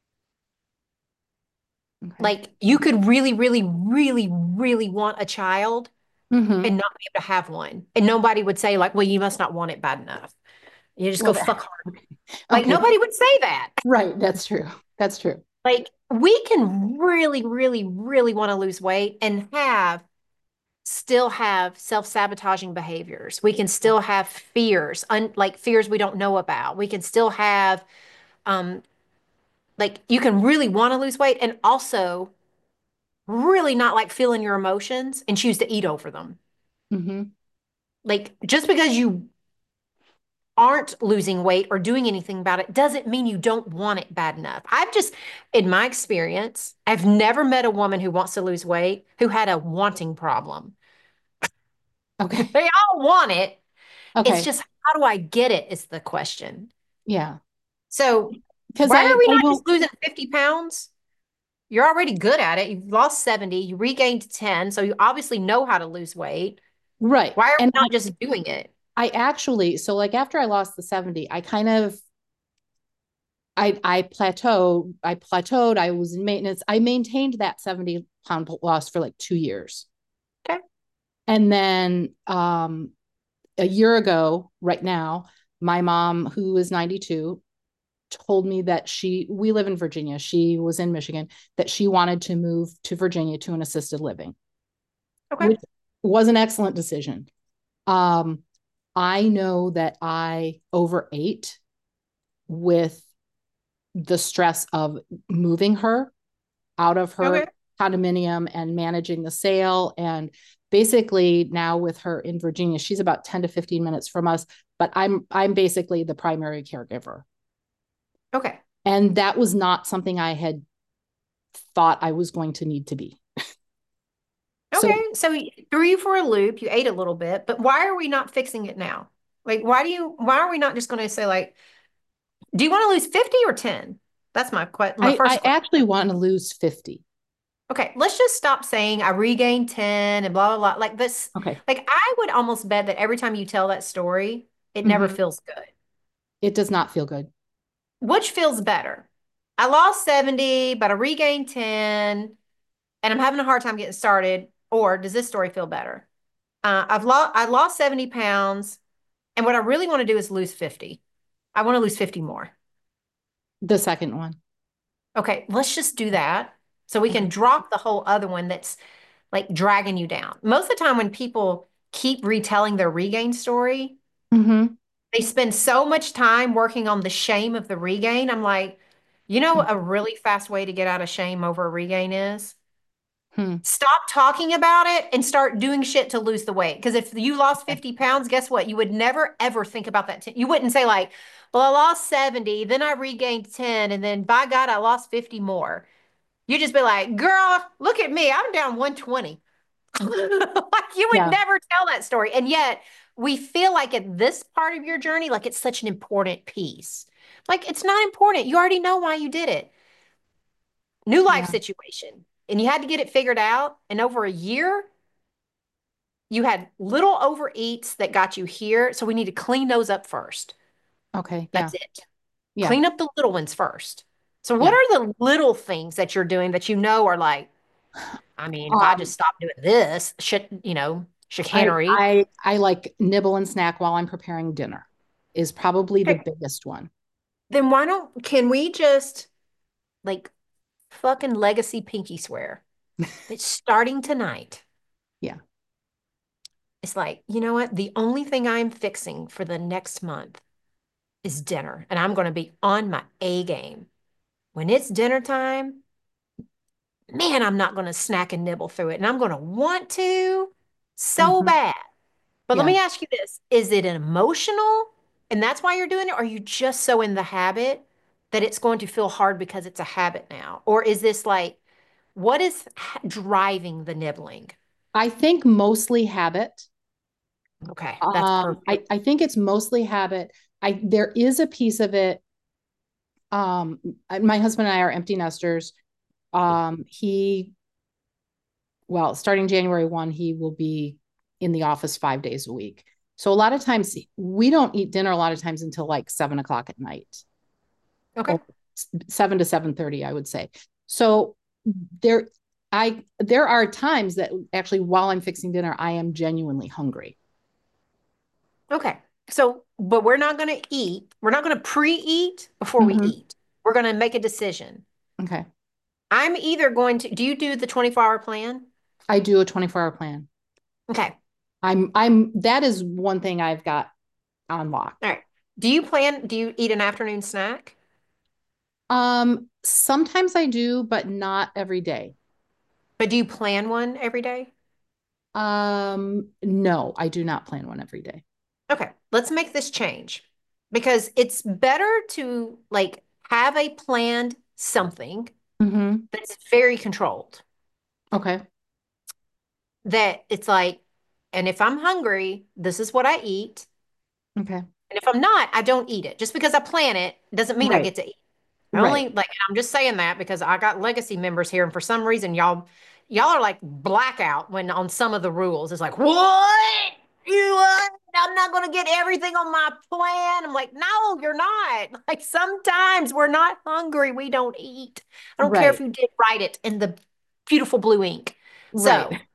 Okay. Like you could really, really, really, really want a child Mm-hmm. and not be able to have one. And nobody would say, like, well, you must not want it bad enough. You just go Well, fuck hard. okay. Like Okay. nobody would say that. Right. That's true. That's true. Like we can really, really, really want to lose weight and have still have self-sabotaging behaviors. We can still have fears, like fears we don't know about. We can still have, um, like you can really want to lose weight and also really not like feeling your emotions and choose to eat over them. Mm-hmm. Like just because you aren't losing weight or doing anything about it doesn't mean you don't want it bad enough. In my experience, I've never met a woman who wants to lose weight who had a wanting problem. Okay. They all want it. It's Okay. just, how do I get it is the question. Yeah. So Because why are we I not know, just losing 50 pounds? You're already good at it. You've lost 70, you regained 10, so you obviously know how to lose weight. right. Why are And we not just doing it? I actually, so like after I lost the 70, I kind of I plateaued, I was in maintenance. I maintained that 70-pound loss for like 2 years. Okay. And then a year ago, right now, my mom, who is 92, told me that we live in Virginia. She was in Michigan, that she wanted to move to Virginia to an assisted living, Okay. which was an excellent decision. Um, I know that I overate with the stress of moving her out of her Okay. condominium and managing the sale. And basically now with her in Virginia, she's about 10 to 15 minutes from us, but I'm basically the primary caregiver. Okay. And that was not something I had thought I was going to need to be. So Okay. So he threw you for a loop. You ate a little bit, but why are we not fixing it now? Like, why are we not just going to say, like, do you want to lose 50 or 10? That's my I first question. actually want to lose 50. Okay, let's just stop saying I regained 10 and blah, blah, blah. Like this, Okay. like I would almost bet that every time you tell that story, it never Mm-hmm. feels good. It does not feel good. Which feels better? I lost 70, but I regained 10, and I'm having a hard time getting started. Or does this story feel better? I lost 70 pounds, and what I really want to do is lose 50. I want to lose 50 more. The second one. Okay, let's just do that so we can Okay. drop the whole other one that's like dragging you down. Most of the time, when people keep retelling their regain story, Mm-hmm. they spend so much time working on the shame of the regain. I'm like, you know, a really fast way to get out of shame over a regain is Mm-hmm. stop talking about it and start doing shit to lose the weight. Because if you lost 50 pounds, guess what? You would never ever think about that. You wouldn't say, like, well, I lost 70, then I regained 10, and then by God, I lost 50 more. You just be like, girl, look at me. I'm down 120. Like you would Yeah. never tell that story. And yet we feel like at this part of your journey, like it's such an important piece. Like it's not important. You already know why you did it. New life Yeah. situation. And you had to get it figured out. And over a year, you had little overeats that got you here. So we need to clean those up first. Okay. Yeah. That's it. Yeah. Clean up the little ones first. So what Yeah. are the little things that you're doing that you know are like, I mean, if I Um, just stop doing this, shit, I chicanery. I I like nibble and snack while I'm preparing dinner is probably the Okay. biggest one. Then can we just like fucking legacy pinky swear? It's starting tonight. Yeah. It's like, you know what? The only thing I'm fixing for the next month is dinner. And I'm going to be on my A game. When it's dinner time, man, I'm not going to snack and nibble through it. And I'm going to want to so Hmm. bad. But let Yeah. me ask you this. Is it an emotional and that's why you're doing it? Or are you just so in the habit that it's going to feel hard because it's a habit now? Or is this like, what is driving the nibbling? I think mostly habit. Okay, that's perfect. I think it's mostly habit. There is a piece of it. Um, my husband and I are empty nesters. He well, starting January 1, he will be in the office 5 days a week. So a lot of times we don't eat dinner a lot of times until like 7 o'clock at night Okay. or 7 to 7:30, I would say. So there, there are times that actually while I'm fixing dinner, I am genuinely hungry. Okay. So, but we're not going to eat. We're not going to pre-eat before we Mhm. eat. We're going to make a decision. Okay. I'm either going to, do you do the 24-hour plan? I do a 24-hour plan. Okay. That is one thing I've got on lock. All right. Do you eat an afternoon snack? Sometimes I do, but not every day. But do you plan one every day? No, I do not plan one every day. Okay, let's make this change because it's better to like have a planned something Mm-hmm. that's very controlled. Okay. That it's like, and if I'm hungry, this is what I eat. Okay. And if I'm not, I don't eat it. Just because I plan it doesn't mean I Right. get to eat. I Right. only like I'm just saying that because I got legacy members here, and for some reason y'all are like blackout when on some of the rules. It's like, what? You what? I'm not gonna get everything on my plan. I'm like, no, you're not. Like sometimes we're not hungry, we don't eat. I don't care if Right. you did write it in the beautiful blue ink. Right. So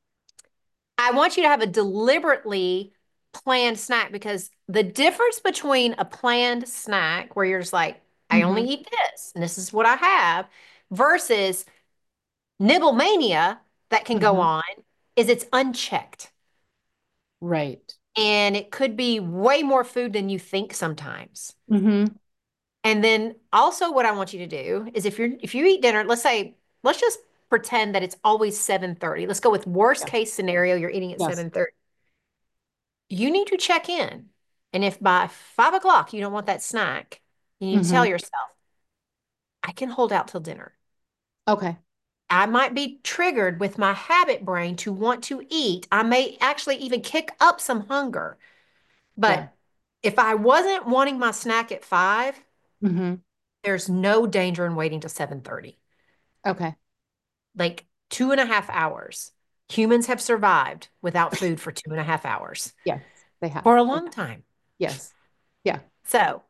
I want you to have a deliberately planned snack because the difference between a planned snack where you're just like, I only Mm-hmm. eat this and this is what I have versus nibble mania that can go Mm-hmm. on is it's unchecked. Right. And it could be way more food than you think sometimes. Mm-hmm. And then also what I want you to do is if you eat dinner, let's just pretend that it's always 7:30. Let's go with worst Yeah. case scenario, you're eating at Yes. 7:30. You need to check in. And if by 5 o'clock you don't want that snack, you need to tell Mm-hmm. yourself, I can hold out till dinner. Okay. I might be triggered with my habit brain to want to eat. I may actually even kick up some hunger. Yeah. But if I wasn't wanting my snack at 5, Mm-hmm. there's no danger in waiting till 7:30. Okay. Like 2.5 hours. Humans have survived without food for 2.5 hours Yes, they have. for a long time. Yes. Yeah. So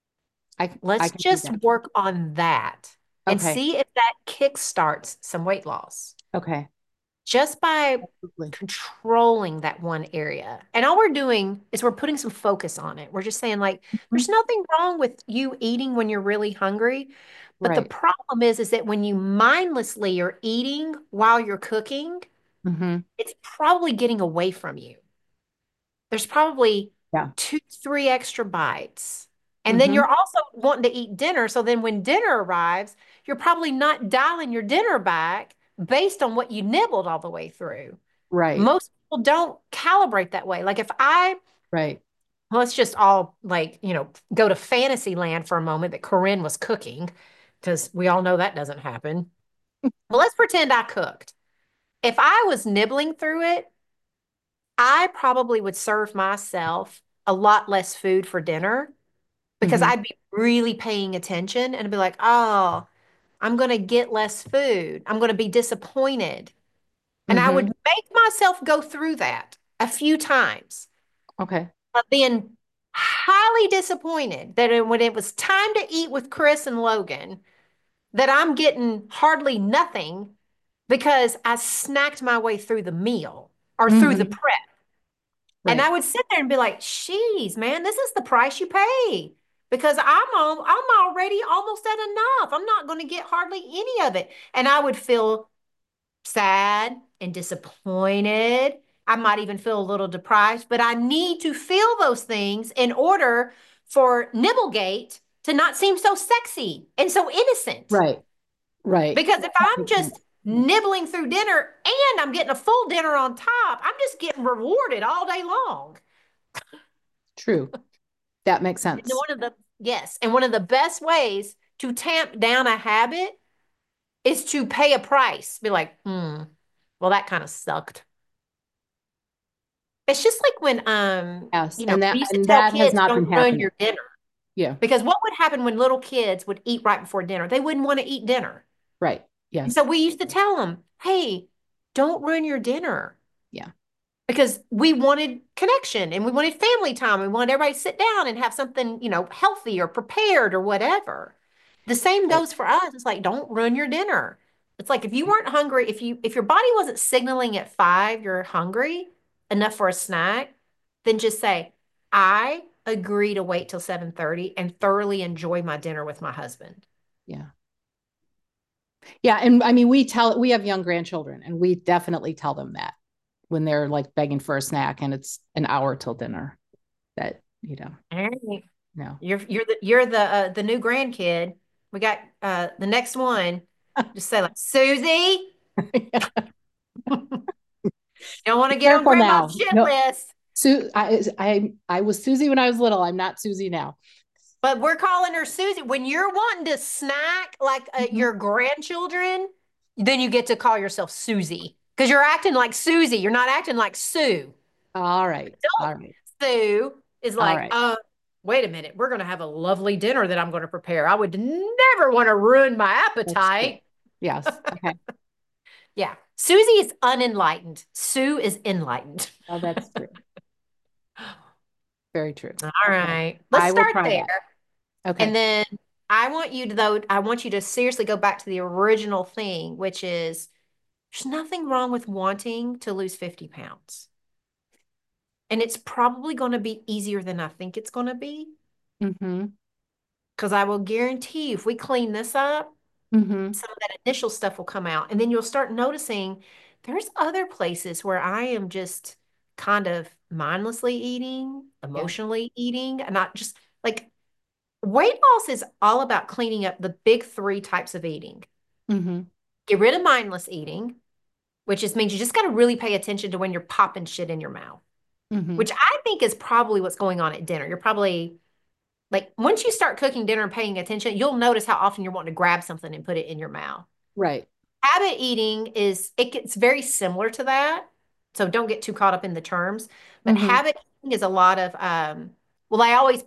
I let's can see just that. work on that and Okay. see if that kickstarts some weight loss Okay. just by Absolutely. controlling that one area. And all we're doing is we're putting some focus on it. We're just saying, like, there's Mhm. nothing wrong with you eating when you're really hungry. But the Right. problem is that when you mindlessly are eating while you're cooking, Mm-hmm. it's probably getting away from you. There's probably Yeah. 2, 3 extra bites. And then Mm-hmm. you're also wanting to eat dinner. So then when dinner arrives, you're probably not dialing your dinner back based on what you nibbled all the way through. Right. Most people don't calibrate that way. Like if I, Right. let's just all like, go to fantasy land for a moment that Corinne was cooking, because we all know that doesn't happen. Well, let's pretend I cooked. If I was nibbling through it, I probably would serve myself a lot less food for dinner because Mm-hmm. I'd be really paying attention and be like, oh, I'm going to get less food. I'm going to be disappointed. And I would Mm-hmm. make myself go through that a few times, Okay. but being highly disappointed that when it was time to eat with Chris and Logan, that I'm getting hardly nothing because I snacked my way through the meal or through the Mm-hmm. prep. And I Right. would sit there and be like, "She's man, this is the price you pay because I'm already almost at enough. I'm not going to get hardly any of it." And I would feel sad and disappointed. I might even feel a little deprived, but I need to feel those things in order for Nibblegate to not seem so sexy and so innocent. Right. Right. Because if That I'm makes sense. just nibbling through dinner and I'm getting a full dinner on top, I'm just getting rewarded all day long. True. That makes And sense. one of the best ways to tamp down a habit is to pay a price. Be like, well, that kind of sucked. It's just like when Yes. And we that used to and tell that has kids not been don't ruin happening. your dinner. Yeah. Because what would happen when little kids would eat right before dinner? They wouldn't want to eat dinner. Right. And so Yes. we used to tell them, hey, don't ruin your dinner. Yeah. Because we wanted connection and we wanted family time. We wanted everybody to sit down and have something, healthy or prepared or whatever. The same Right. goes for us. It's like, don't ruin your dinner. It's like if you weren't hungry, if your body wasn't signaling at 5 you're hungry enough for a snack, then just say, I agree to wait till 7:30 and thoroughly enjoy my dinner with my husband. Yeah. Yeah. And I mean, we have young grandchildren and we definitely tell them that. when they're like begging for a snack and it's an hour till dinner. That, All right. no. You're the new grandkid. We got the next one. Just say like Susie. Don't want to get on Careful grandma's now. shit No, list. I was Susie when I was little. I'm not Susie now. But we're calling her Susie. When you're wanting to snack like Mhm. your grandchildren, then you get to call yourself Susie because you're acting like Susie. You're not acting like Sue. All right. All Adult right. Sue is All like, right. wait a minute. We're going to have a lovely dinner that I'm going to prepare. I would never want to ruin my That's true. appetite. Yes. Okay. Yeah. Susie is unenlightened. Sue is enlightened. Well, that's true. Very true. All Okay. right. Let's I will start try there. that. And Okay. then I want you to seriously go back to the original thing, which is there's nothing wrong with wanting to lose 50 pounds. And it's probably going to be easier than I think it's going to be. Mm-hmm. Because I will guarantee you, if we clean this up, Mm-hmm. some of that initial stuff will come out. And then you'll start noticing there's other places where I am just kind of mindlessly eating, Yeah. emotionally eating, and not just like weight loss is all about cleaning up the big three types of eating. Mm-hmm. Get rid of mindless eating, which just means you just got to really pay attention to when you're popping shit in your mouth, Mm-hmm. which I think is probably what's going on at dinner. You're probably like, once you start cooking dinner and paying attention, you'll notice how often you're wanting to grab something and put it in your mouth. Right. Habit eating it gets very similar to that. So don't get too caught up in the terms. But Mm-hmm. habit eating is a lot of well,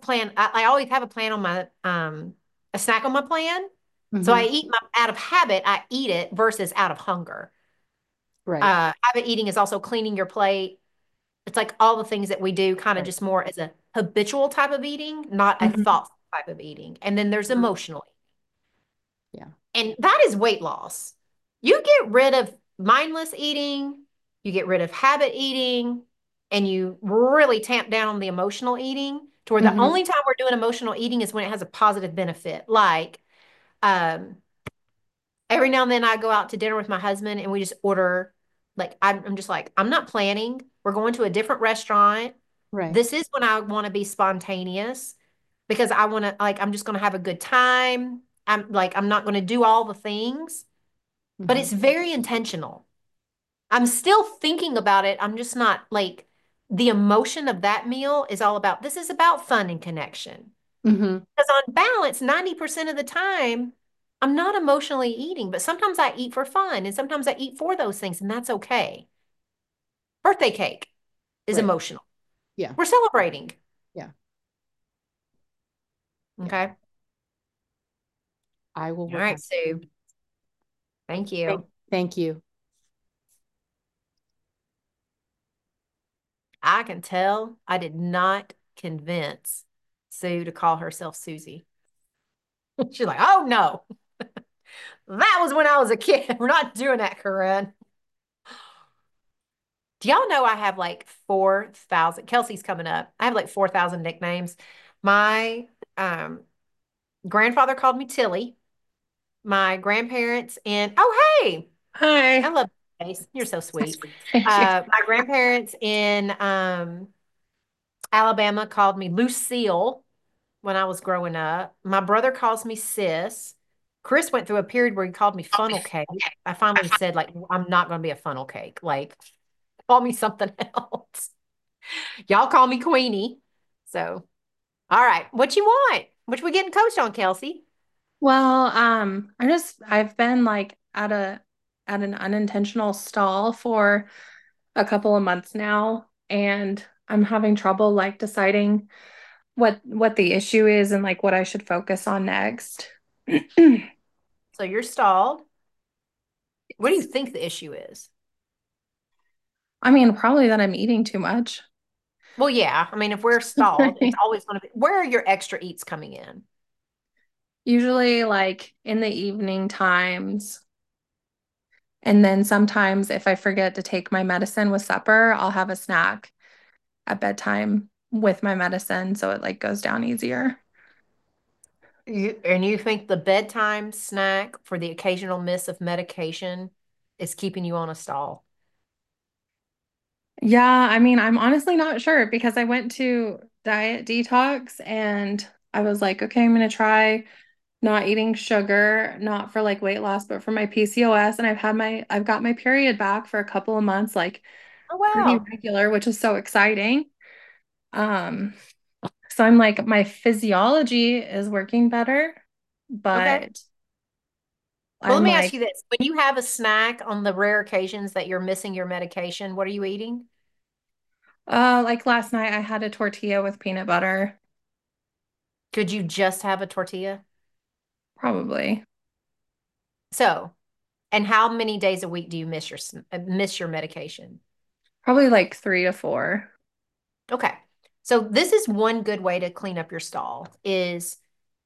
I always have a plan on my a snack on my plan. So I Mm-hmm. eat my out of habit, I eat it versus out of hunger. Right. Habit eating is also cleaning your plate. It's like all the things that we do kind of Right. just more as a habitual type of eating, not a Mm-hmm. thoughtful type of eating. And then there's Mhm. emotional. Yeah. And that is weight loss. You get rid of mindless eating, you get rid of habit eating, and you really tamp down on the emotional eating to where the Mm-hmm. only time we're doing emotional eating is when it has a positive benefit. Like um, every now and then I go out to dinner with my husband and we just order, like, I'm just like, I'm not planning. We're going to a different restaurant. Right. This is when I want to be spontaneous because I want to, like, I'm just going to have a good time. I'm not going to do all the things, but Mm-hmm. it's very intentional. I'm still thinking about it. I'm just not like the emotion of that meal is all about this is about fun and connection. Mm-hmm. Because on balance, 90% of the time, I'm not emotionally eating, but sometimes I eat for fun and sometimes I eat for those things, and that's okay. Birthday cake is Right. emotional. Yeah. We're celebrating. Yeah. Yeah. Okay. I will All work right, on. Sue. Thank you. Thank you. I can tell I did not convince Sue to call herself Susie. She's like, oh no, that was when I was a kid. We're not doing that, Corinne. Do y'all know I have like 4,000? Kelsey's coming up. I have like 4,000 nicknames. My um, grandfather called me Tilly. My grandparents in, oh, hey, I Hi. love your face. You're so sweet. Thank you. My grandparents in Alabama called me Lucille when I was growing up. My brother calls me sis. Chris went through a period where he called me funnel cake. I finally said, like, I'm not going to be a funnel cake. Like, call me something else. Y'all call me Queenie. So, all right. What you want? What we getting coached on, Kelsey? Well, I've been like at an unintentional stall for a couple of months now, and I'm having trouble like deciding what the issue is and like what I should focus on next. So you're stalled. What do you think the issue is? I mean, probably that I'm eating too much. Well, yeah. I mean, if we're stalled, it's always going to be where are your extra eats coming in? Usually like in the evening times. And then sometimes if I forget to take my medicine with supper, I'll have a snack at bedtime with my medicine so it like goes down easier. And you think the bedtime snack for the occasional miss of medication is keeping you on a stall? Yeah, I mean, I'm honestly not sure because I went to diet detox and I was like, okay, I'm gonna try not eating sugar, not for like weight loss, but for my PCOS. And I've got my period back for a couple of months, like Oh, pretty wow. regular, which is so exciting. Um, so I'm like, my physiology is working better, Okay. but Well, let I'm me ask like, you this. When you have a snack on the rare occasions that you're missing your medication, what are you eating? like last night I had a tortilla with peanut butter, Could you just have a tortilla? probably. So, and how many days a week do you miss your medication? Probably like 3 to 4. Okay. So this is one good way to clean up your stall is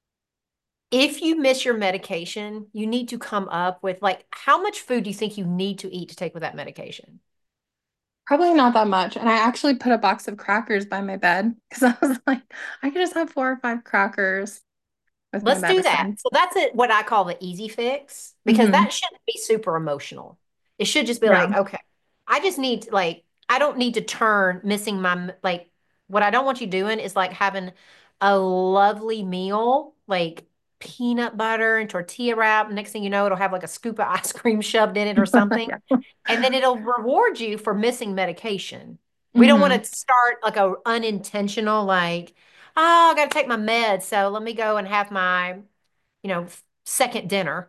if you miss your medication, you need to come up with like how much food do you think you need to eat to take with that medication? Probably not that much. And I actually put a box of crackers by my bed because I was like, I could just have 4 or 5 crackers with my Let's do that. medicine. So that's it, what I call the easy fix, because Hmm. that shouldn't be super emotional. It should just be Yeah. like, okay, I just need like, I don't need to turn missing my, like, what I don't want you doing is like having a lovely meal, like peanut butter and tortilla wrap. Next thing you know, it'll have like a scoop of ice cream shoved in it or something. Yeah. And then it'll reward you for missing medication. We don't want Hmm. to start like a unintentional, like, oh, I got to take my meds. So let me go and have my, second dinner.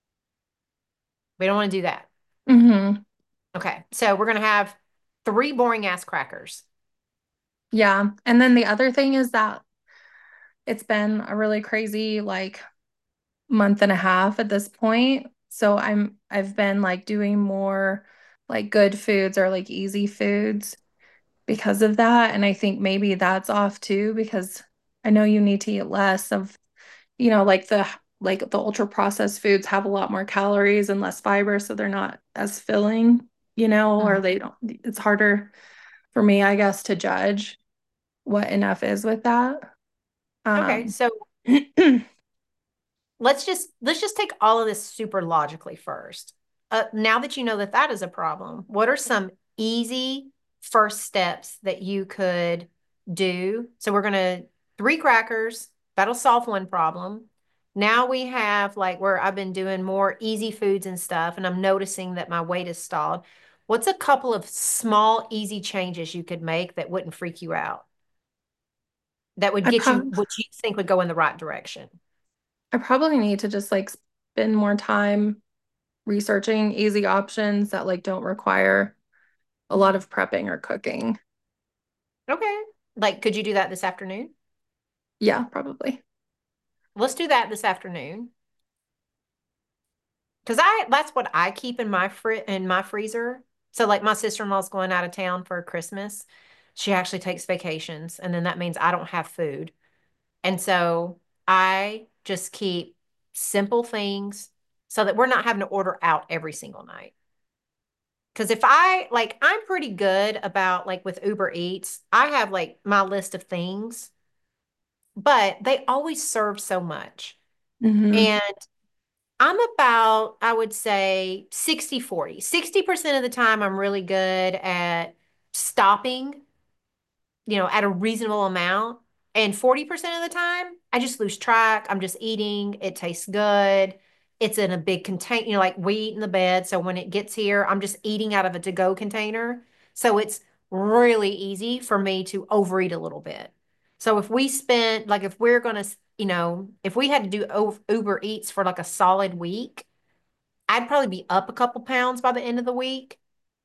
We don't want to do that. Hmm. Okay. So we're going to have three boring ass crackers. Yeah. And then the other thing is that it's been a really crazy like month and a half at this point. So I've been like doing more like good foods or like easy foods because of that. And I think maybe that's off too, because I know you need to eat less of, like the ultra processed foods have a lot more calories and less fiber, so they're not as filling, or Mhm. they don't, it's harder for me, I guess, to judge what enough is with that. Okay. Um, So let's just take all of this super logically first. Now that you know that that is a problem, what are some easy first steps that you could do? So we're gonna three crackers, that'll solve one problem. Now we have like where I've been doing more easy foods and stuff, and I'm noticing that my weight is stalled. What's a couple of small, easy changes you could make that wouldn't freak you out? That would I get you prob what you think would go in the right direction? I probably need to just like spend more time researching easy options that like don't require a lot of prepping or cooking. Okay. Like, could you do that this afternoon? Yeah, probably. Let's do that this afternoon. Because that's what I keep in my freezer. So like my sister-in-law's going out of town for Christmas. She actually takes vacations, and then that means I don't have food. And so I just keep simple things so that we're not having to order out every single night. Because if I'm pretty good about like with Uber Eats, I have like my list of things, but they always serve so much. Hmm. And I'm about, I would say 60-40. 60% of the time, I'm really good at stopping, at a reasonable amount. And 40% of the time, I just lose track. I'm just eating. It tastes good. It's in a big container, like we eat in the bed. So when it gets here, I'm just eating out of a to-go container. So it's really easy for me to overeat a little bit. So if we spent, like, if we're going to, if we had to do Uber Eats for like a solid week, I'd probably be up a couple pounds by the end of the week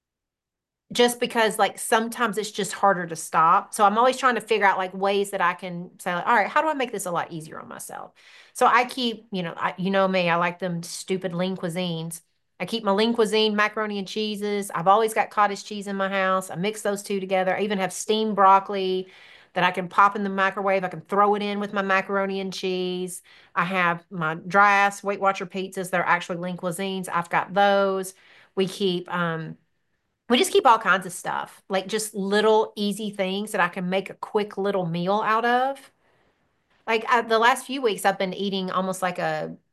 just because like sometimes it's just harder to stop. So I'm always trying to figure out like ways that I can say, like, all right, how do I make this a lot easier on myself? So I keep, you know me, I like them stupid lean cuisines. I keep my lean cuisine, macaroni and cheeses. I've always got cottage cheese in my house. I mix those two together. I even have steamed broccoli that I can pop in the microwave. I can throw it in with my macaroni and cheese. I have my dry ass Weight Watcher pizzas. They're actually lean cuisines. I've got those. We keep we just keep all kinds of stuff, like just little easy things that I can make a quick little meal out of. Like the last few weeks, I've been eating almost like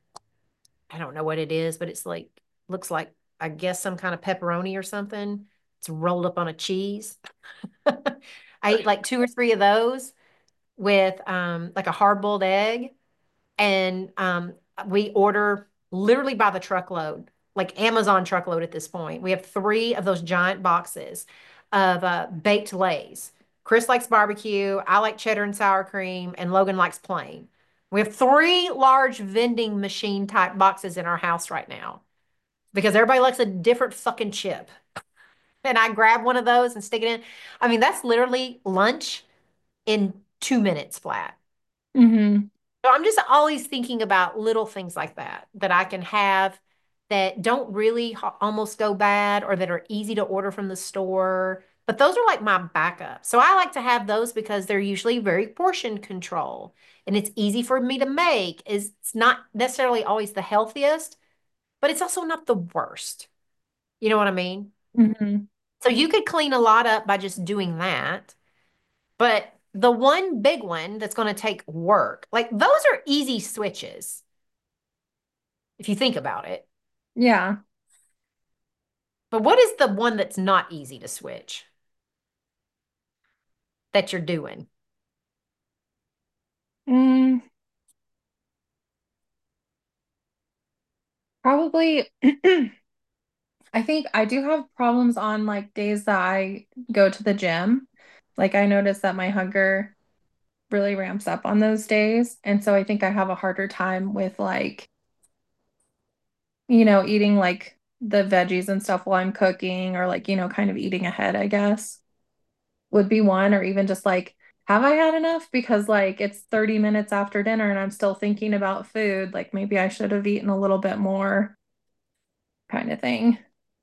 I don't know what it is, but it's like, looks like, I guess, some kind of pepperoni or something. It's rolled up on a cheese. I eat like two or three of those with like a hard-boiled egg. And we order literally by the truckload, like Amazon truckload at this point. We have three of those giant boxes of baked Lays. Chris likes barbecue. I like cheddar and sour cream, and Logan likes plain. We have three large vending machine type boxes in our house right now because everybody likes a different fucking chip. And I grab one of those and stick it in. I mean, that's literally lunch in 2 minutes flat. Mm-hmm. So I'm just always thinking about little things like that that I can have that don't really almost go bad or that are easy to order from the store. But those are like my backup. So I like to have those because they're usually very portion control and it's easy for me to make. It's not necessarily always the healthiest, but it's also not the worst. You know what I mean? Mm-hmm. So you could clean a lot up by just doing that. But the one big one that's going to take work, like those are easy switches if you think about it. Yeah. But what is the one that's not easy to switch that you're doing? Mm, probably I think I do have problems on like days that I go to the gym. Like I notice that my hunger really ramps up on those days. And so I think I have a harder time with like, eating like the veggies and stuff while I'm cooking or like, kind of eating ahead, I guess, would be one, or even just like, have I had enough? Because like it's 30 minutes after dinner and I'm still thinking about food. Like maybe I should have eaten a little bit more kind of thing.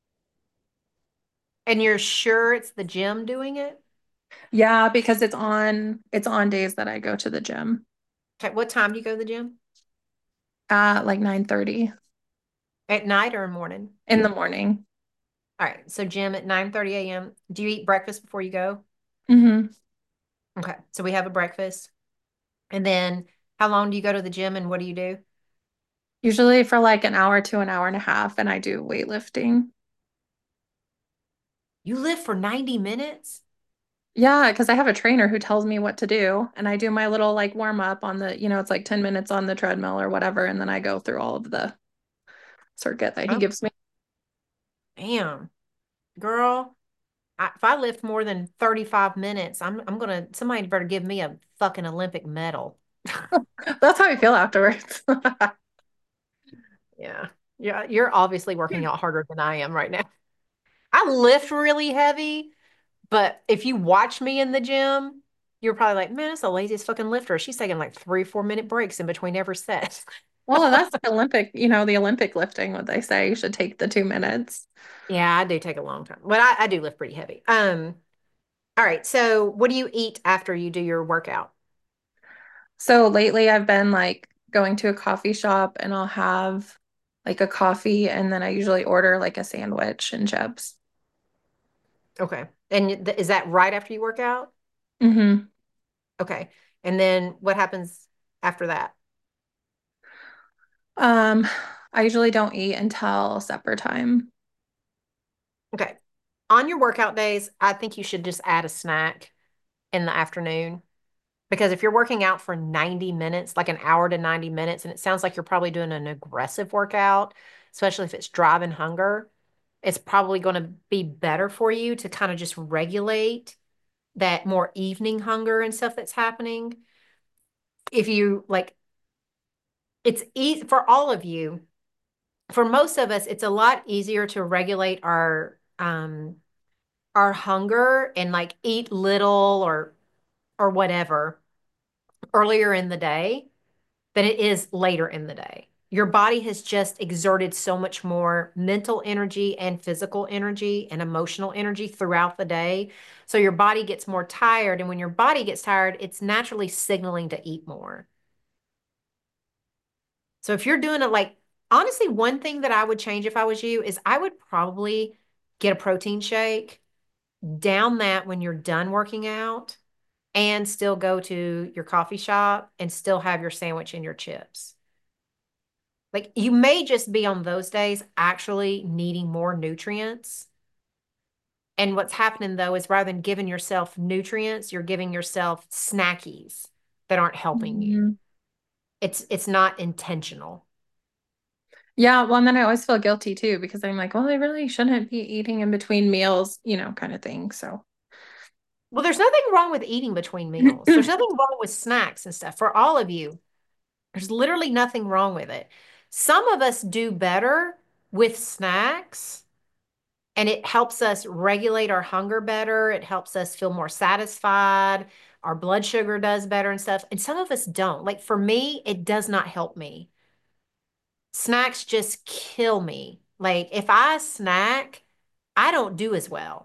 And you're sure it's the gym doing it? Yeah, because it's on days that I go to the gym Okay, what time do you go to the gym? at like 9:30 At night or in morning? in the morning. All right, so gym at 9:30 a.m. Do you eat breakfast before you go? Hmm. Okay, so we have a breakfast. And then how long do you go to the gym and what do you do? Usually for like an hour to an hour and a half, and I do weightlifting. You live for 90 minutes? Yeah, because I have a trainer who tells me what to do, and I do my little like warm up on it's like 10 minutes on the treadmill or whatever, and then I go through all of the circuit that he Oh, gives me. damn. Girl, if I lift more than 35 minutes, I'm gonna somebody better give me a fucking Olympic medal. That's how I feel afterwards. Yeah. Yeah, you're obviously working out harder than I am right now. I lift really heavy, but if you watch me in the gym, you're probably like, man, that's the laziest fucking lifter. She's taking like 3 or 4 minute breaks in between every set. Well, that's the Olympic lifting, what they say. You should take the 2 minutes. Yeah, I do take a long time, but I do lift pretty heavy. All right. So what do you eat after you do your workout? So lately I've been like going to a coffee shop and I'll have like a coffee and then I usually order like a sandwich and chips. Okay. And is that right after you work out? Hmm. Okay. And then what happens after that? Um, I usually don't eat until supper time. Okay. On your workout days, I think you should just add a snack in the afternoon. Because if you're working out for 90 minutes, like an hour to 90 minutes, and it sounds like you're probably doing an aggressive workout, especially if it's driving hunger, it's probably going to be better for you to kind of just regulate that more evening hunger and stuff that's happening. If you like, it's easy for all of you. For most of us, it's a lot easier to regulate our hunger and like eat little or whatever earlier in the day than it is later in the day. Your body has just exerted so much more mental energy and physical energy and emotional energy throughout the day. So your body gets more tired. And when your body gets tired, it's naturally signaling to eat more. So if you're doing it like, honestly, one thing that I would change if I was you is I would probably get a protein shake, down that when you're done working out, and still go to your coffee shop and still have your sandwich and your chips. Like you may just be on those days actually needing more nutrients And what's happening though is rather than giving yourself nutrients, you're giving yourself snackies that aren't helping you. Mhm. It's not intentional. Yeah, well, and then I always feel guilty too because I'm like, well, I really shouldn't be eating in between meals, kind of thing. So, Well, there's nothing wrong with eating between meals. There's nothing wrong with snacks and stuff for all of you. There's literally nothing wrong with it. Some of us do better with snacks, and it helps us regulate our hunger better. It helps us feel more satisfied. Our blood sugar does better and stuff. And some of us don't. Like for me, it does not help me. Snacks just kill me. Like if I snack, I don't do as well.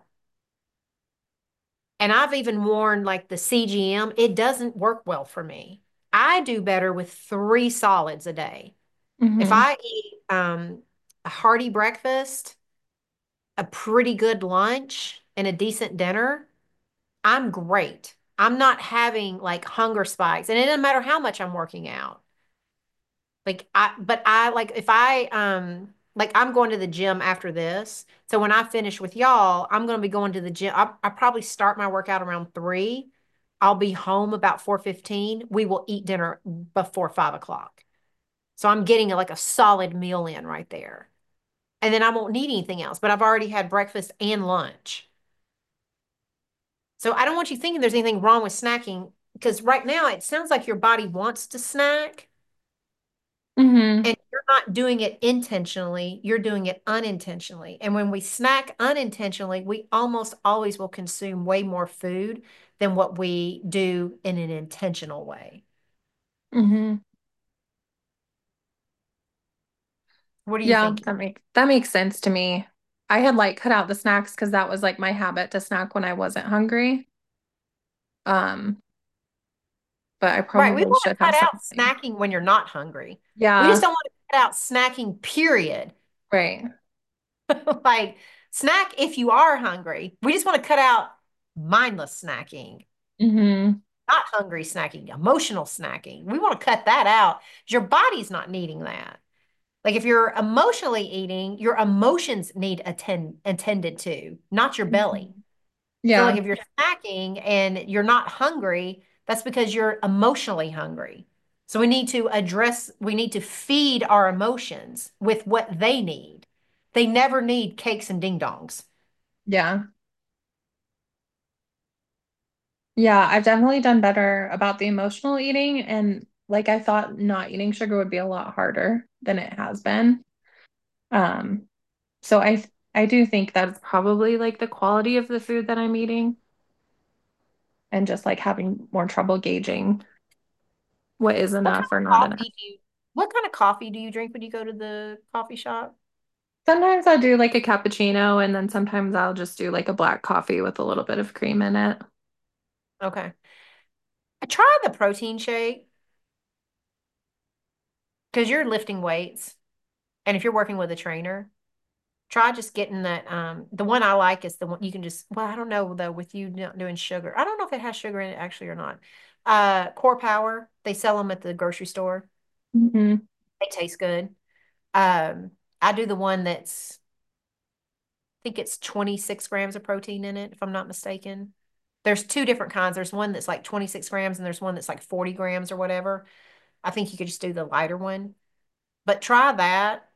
And I've even worn like the CGM. It doesn't work well for me. I do better with 3 solids a day. If mhm. I eat a hearty breakfast, a pretty good lunch, and a decent dinner, I'm great. I'm not having like hunger spikes. And it doesn't matter how much I'm working out. But I like if I like I'm going to the gym after this. So when I finish with y'all, I'm going to be going to the gym. I probably start my workout around 3. I'll be home about 4:15. We will eat dinner before 5 o'clock. So I'm getting like a solid meal in right there. And then I won't need anything else, but I've already had breakfast and lunch. So I don't want you thinking there's anything wrong with snacking because right now it sounds like your body wants to snack Mhm. and you're not doing it intentionally, you're doing it unintentionally. And when we snack unintentionally, we almost always will consume way more food than what we do in an intentional way. Mhm. What do you Yeah, think? that makes sense to me. I had like cut out the snacks because that was like my habit to snack when I wasn't hungry. Um, but I Right. We probably want to should have cut out something. snacking when you're not hungry. We just Yeah, don't want to cut out snacking, period. right. Like snack if you are hungry. We just want to cut out mindless snacking, Hmm. not hungry snacking, emotional snacking. We want to cut that out. Your body's not needing that. Like if you're emotionally eating, your emotions need attended to, not your belly. So like Yeah, if you're snacking and you're not hungry, that's because you're emotionally hungry. So we need to feed our emotions with what they need. They never need cakes and ding dongs. yeah. Yeah, I've definitely done better about the emotional eating and like I thought not eating sugar would be a lot harder than it has been. Um, so I do think that's probably like the quality of the food that I'm eating and just like having more trouble gauging what is What kind enough or of not enough. coffee do you what kind of coffee do you drink when you go to the coffee shop? Sometimes I'll do like a cappuccino and then sometimes I'll just do like a black coffee with a little bit of cream in it. Okay. I try the protein shake because you're lifting weights. And if you're working with a trainer, try just getting that. The one I like is the one you can just, well, I don't know though, with you not doing sugar. I don't know if it has sugar in it actually or not. Core Power, they sell them at the grocery store. Hmm. They taste good. Um, I do the one that's, I think it's 26 grams of protein in it, if I'm not mistaken. There's 2 different kinds. There's one that's like 26 grams and there's one that's like 40 grams or whatever. I think you could just do the lighter one, but try that.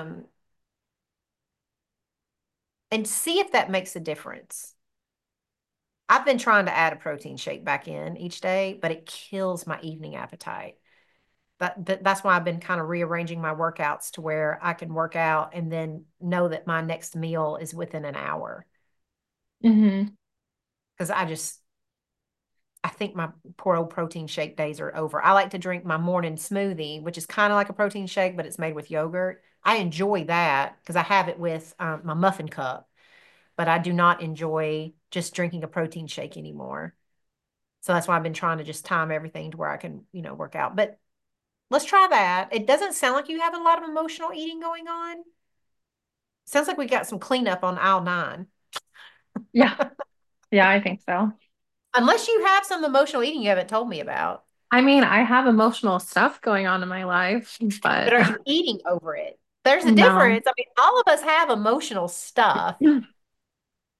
And see if that makes a difference. I've been trying to add a protein shake back in each day, but it kills my evening appetite. That's why I've been kind of rearranging my workouts to where I can work out and then know that my next meal is within an hour. Hmm. Because I think my poor old protein shake days are over. I like to drink my morning smoothie, which is kind of like a protein shake, but it's made with yogurt. I enjoy that because I have it with my muffin cup, but I do not enjoy just drinking a protein shake anymore. So that's why I've been trying to just time everything to where I can, work out. But let's try that. It doesn't sound like you have a lot of emotional eating going on. Sounds like we got some cleanup on aisle 9. Yeah, yeah, I think so. Unless you have some emotional eating you haven't told me about. I mean, I have emotional stuff going on in my life, But but are you eating over it? There's a no. difference. I mean, all of us have emotional stuff.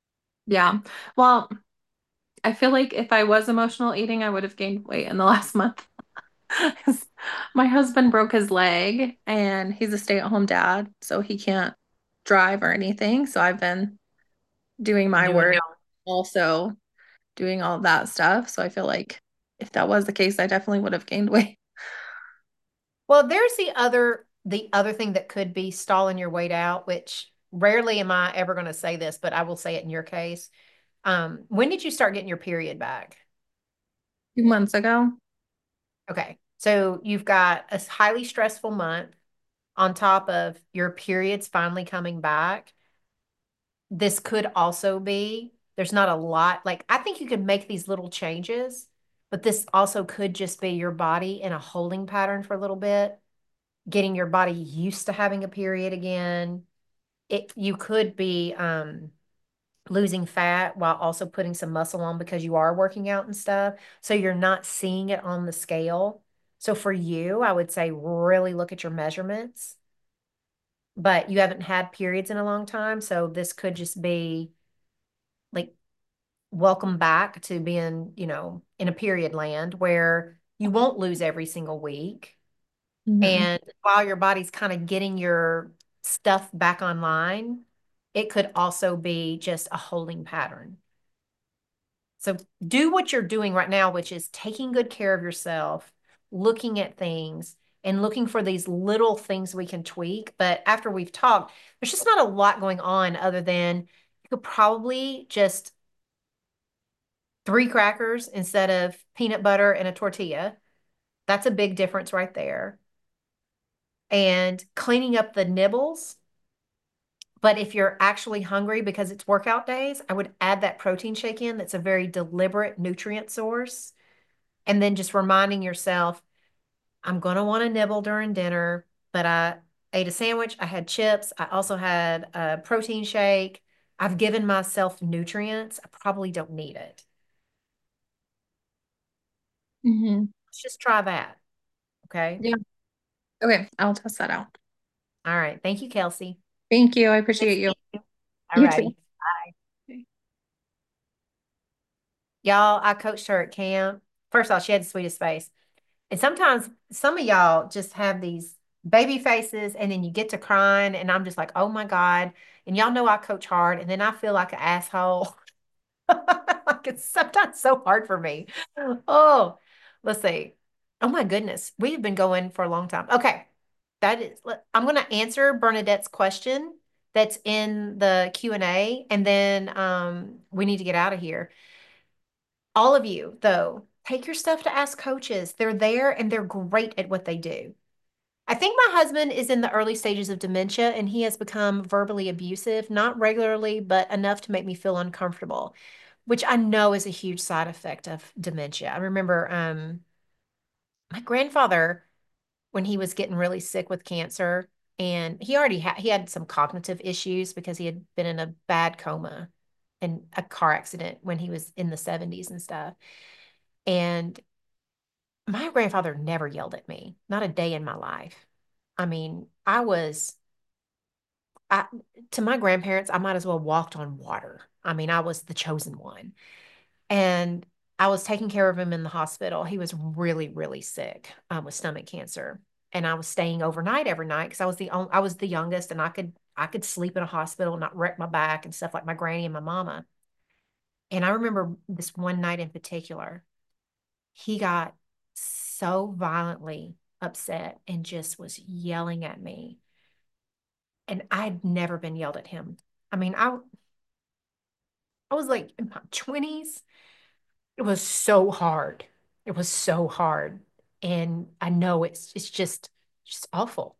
Yeah. Well, I feel like if I was emotional eating, I would have gained weight in the last month. 'Cause my husband broke his leg and he's a stay-at-home dad, so he can't drive or anything. So I've been doing my Doing work, it. also doing all that stuff. So I feel like if that was the case, I definitely would have gained weight. Well, there's the other thing that could be stalling your weight out, which rarely am I ever going to say this, but I will say it in your case. When did you start getting your period back? 2 months ago. Okay. So you've got a highly stressful month on top of your periods finally coming back. This could also be, there's not a lot, like I think you could make these little changes, but this also could just be your body in a holding pattern for a little bit, getting your body used to having a period again. You could be losing fat while also putting some muscle on because you are working out and stuff. So you're not seeing it on the scale. So for you, I would say really look at your measurements, but you haven't had periods in a long time. So this could just be like welcome back to being, in a period land where you won't lose every single week. Mhm. And while your body's kind of getting your stuff back online, it could also be just a holding pattern. So do what you're doing right now, which is taking good care of yourself, looking at things and looking for these little things we can tweak. But after we've talked, there's just not a lot going on other than you could probably just three crackers instead of peanut butter and a tortilla. That's a big difference right there. And cleaning up the nibbles. But if you're actually hungry because it's workout days, I would add that protein shake in. That's a very deliberate nutrient source. And then just reminding yourself, I'm going to want to nibble during dinner, but I ate a sandwich. I had chips. I also had a protein shake. I've given myself nutrients. I probably don't need it. Mhm. Let's just try that. Okay. Yeah. Okay, I'll test that out. All right. Thank you, Kelsey. Thank you. I Good appreciate you. seeing you. All You too. righty. Y'all, I coached her at camp. First of all, she had the sweetest face. And sometimes some of y'all just have these baby faces and then you get to crying and I'm just like, oh my God. And y'all know I coach hard and then I feel like an asshole. Like it's sometimes so hard for me. Oh, let's see. Oh my goodness. We've been going for a long time. Okay. I'm going to answer Bernadette's question that's in the Q&A and then we need to get out of here. All of you, though, take your stuff to Ask Coaches. They're there and they're great at what they do. I think my husband is in the early stages of dementia and he has become verbally abusive, not regularly, but enough to make me feel uncomfortable, which I know is a huge side effect of dementia. I remember my grandfather, when he was getting really sick with cancer, and he had some cognitive issues because he had been in a bad coma in a car accident when he was in the 70s and stuff. And my grandfather never yelled at me, not a day in my life. I mean, I, to my grandparents, I might as well walked on water. I mean, I was the chosen one. And I was taking care of him in the hospital. He was really, really sick with stomach cancer. And I was staying overnight every night because I was the youngest and I could sleep in a hospital and not wreck my back and stuff like my granny and my mama. And I remember this one night in particular, he got so violently upset and just was yelling at me. And I'd never been yelled at him. I mean, I was like in my 20s. It was so hard. It was so hard. And I know it's just awful.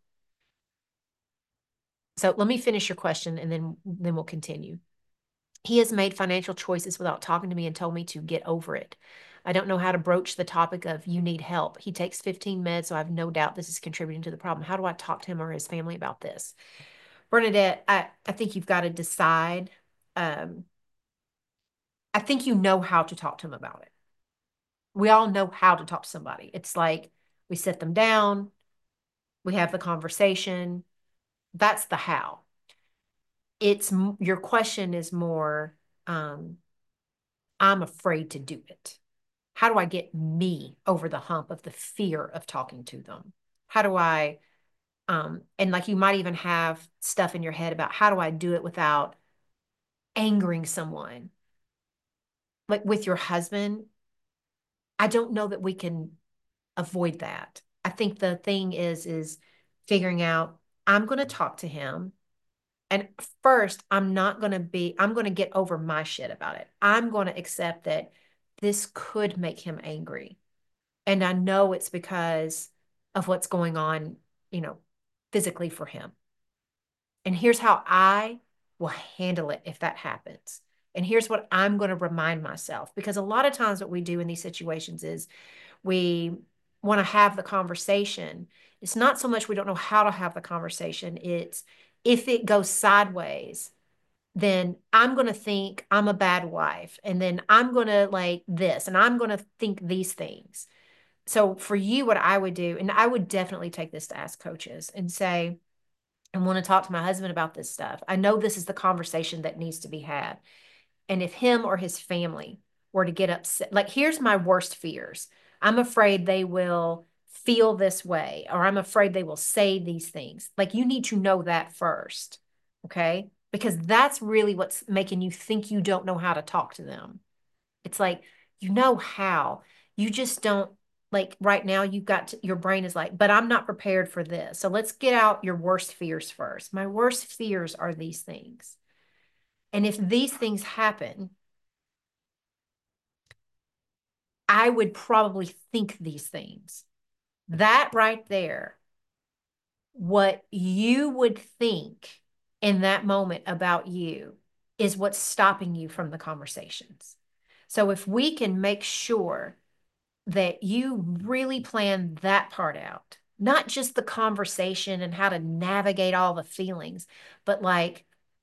So let me finish your question and then we'll continue. He has made financial choices without talking to me and told me to get over it. I don't know how to broach the topic of you need help. He takes 15 meds, so I have no doubt this is contributing to the problem. How do I talk to him or his family about this? Bernadette, I think you've got to decide. Um, I think you know how to talk to him about it. We all know how to talk to somebody. It's like we sit them down, we have the conversation. That's the how. Your question is more. um, I'm afraid to do it. How do I get me over the hump of the fear of talking to them? How do I, and like you might even have stuff in your head about how do I do it without angering someone? Like with your husband, I don't know that we can avoid that. I think the thing is figuring out I'm going to talk to him. And first, I'm going to get over my shit about it. I'm going to accept that this could make him angry. And I know it's because of what's going on, you know, physically for him. And here's how I will handle it if that happens. And here's what I'm going to remind myself. Because a lot of times, what we do in these situations is we want to have the conversation. It's not so much we don't know how to have the conversation, it's if it goes sideways, then I'm going to think I'm a bad wife. And then I'm going to like this, and I'm going to think these things. So for you, what I would do, and I would definitely take this to ask coaches and say, I want to talk to my husband about this stuff. I know this is the conversation that needs to be had. And if him or his family were to get upset, like here's my worst fears. I'm afraid they will feel this way, or I'm afraid they will say these things. Like you need to know that first. Okay. Because that's really what's making you think you don't know how to talk to them. It's like, you know how. You just don't like right now you've got to, your brain is like, but I'm not prepared for this. So let's get out your worst fears first. My worst fears are these things. And if these things happen, I would probably think these things. That right there, what you would think in that moment about you is what's stopping you from the conversations. So if we can make sure that you really plan that part out, not just the conversation and how to navigate all the feelings, but like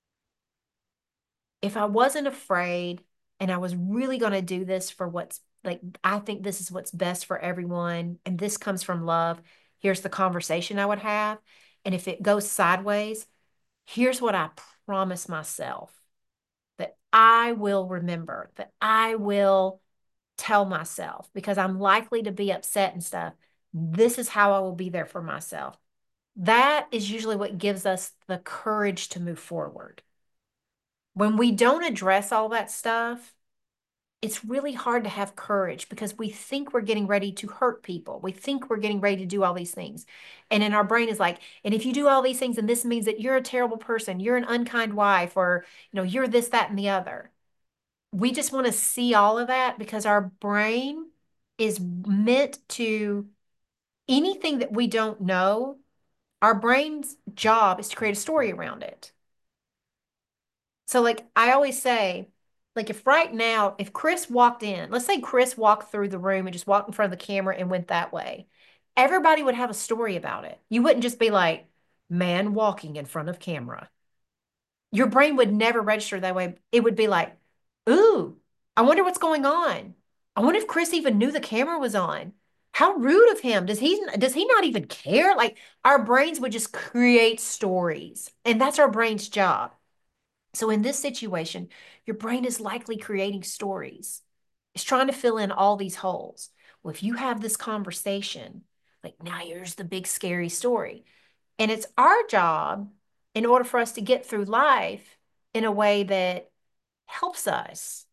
if I wasn't afraid and I was really going to do this for what's like, I think this is what's best for everyone, and this comes from love, here's the conversation I would have. And if it goes sideways, here's what I promise myself that I will remember, that I will tell myself because I'm likely to be upset and stuff. This is how I will be there for myself. That is usually what gives us the courage to move forward. When we don't address all that stuff, it's really hard to have courage because we think we're getting ready to hurt people. We think we're getting ready to do all these things. And in our brain is like, and if you do all these things, and this means that you're a terrible person, you're an unkind wife, or you're this, that, and the other. We just want to see all of that because our brain is meant to anything that we don't know, our brain's job is to create a story around it. So like I always say, like if right now, if Chris walked in, let's say Chris walked through the room and just walked in front of the camera and went that way, everybody would have a story about it. You wouldn't just be like, man walking in front of camera. Your brain would never register that way. It would be like, ooh, I wonder what's going on. I wonder if Chris even knew the camera was on. How rude of him. Does he not even care? Like our brains would just create stories. And that's our brain's job. So in this situation, your brain is likely creating stories. It's trying to fill in all these holes. Well, if you have this conversation, like now here's the big scary story. And it's our job in order for us to get through life in a way that helps us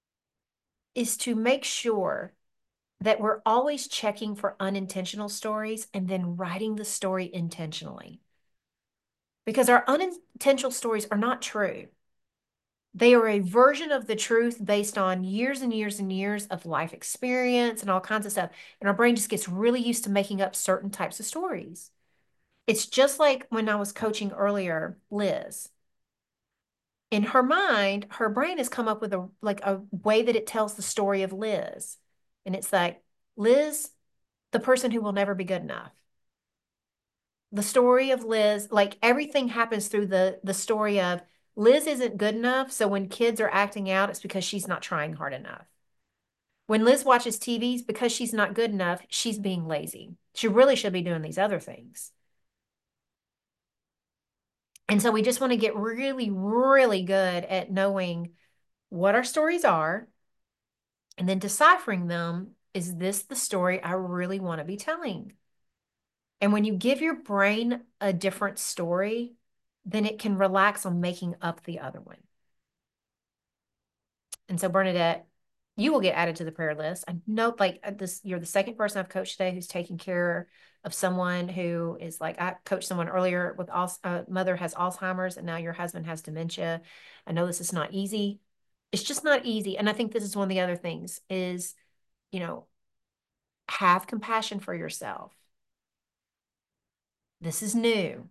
is to make sure that we're always checking for unintentional stories and then writing the story intentionally. Because our unintentional stories are not true. They are a version of the truth based on years and years and years of life experience and all kinds of stuff. And our brain just gets really used to making up certain types of stories. It's just like when I was coaching earlier, Liz. In her mind, her brain has come up with a way that it tells the story of Liz. And it's like, Liz, the person who will never be good enough. The story of Liz, like everything happens through the story of Liz isn't good enough. So when kids are acting out, it's because she's not trying hard enough. When Liz watches TVs, because she's not good enough, she's being lazy. She really should be doing these other things. And so we just want to get really, really good at knowing what our stories are, and then deciphering them. Is this the story I really want to be telling? And when you give your brain a different story, then it can relax on making up the other one. And so, Bernadette, you will get added to the prayer list. I know, like this, you're the second person I've coached today who's taking care of someone who is like, I coached someone earlier with mother has Alzheimer's, and now your husband has dementia. I know this is not easy. It's just not easy. And I think this is one of the other things is, you know, have compassion for yourself. This is new.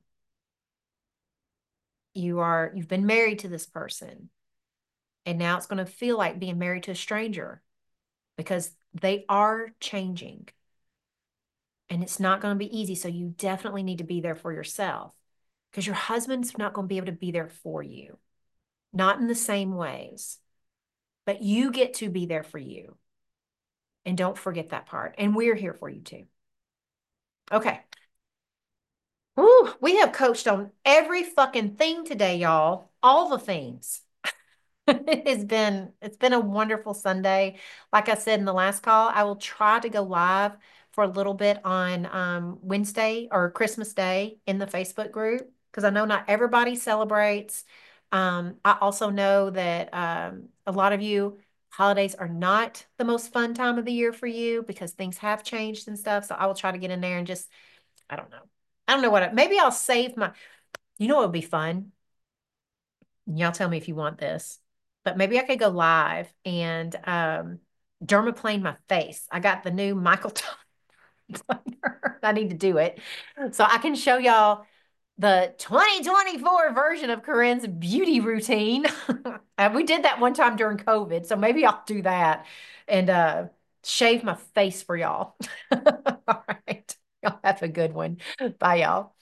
You've been married to this person, and now it's going to feel like being married to a stranger because they are changing and it's not going to be easy. So you definitely need to be there for yourself because your husband's not going to be able to be there for you, not in the same ways, but you get to be there for you. And don't forget that part. And we're here for you too. Okay. Ooh, we have coached on every fucking thing today, y'all. All the things. It's been a wonderful Sunday. Like I said in the last call, I will try to go live for a little bit on Wednesday or Christmas Day in the Facebook group because I know not everybody celebrates. I also know that a lot of you holidays are not the most fun time of the year for you because things have changed and stuff. So I will try to get in there and just, I don't know. I don't know maybe I'll save what would be fun? Y'all tell me if you want this, but maybe I could go live and dermaplane my face. I got the new Michael toner. I need to do it. So I can show y'all the 2024 version of Corinne's beauty routine. We did that one time during COVID, so maybe I'll do that and shave my face for y'all. All right. Y'all have a good one. Bye, y'all.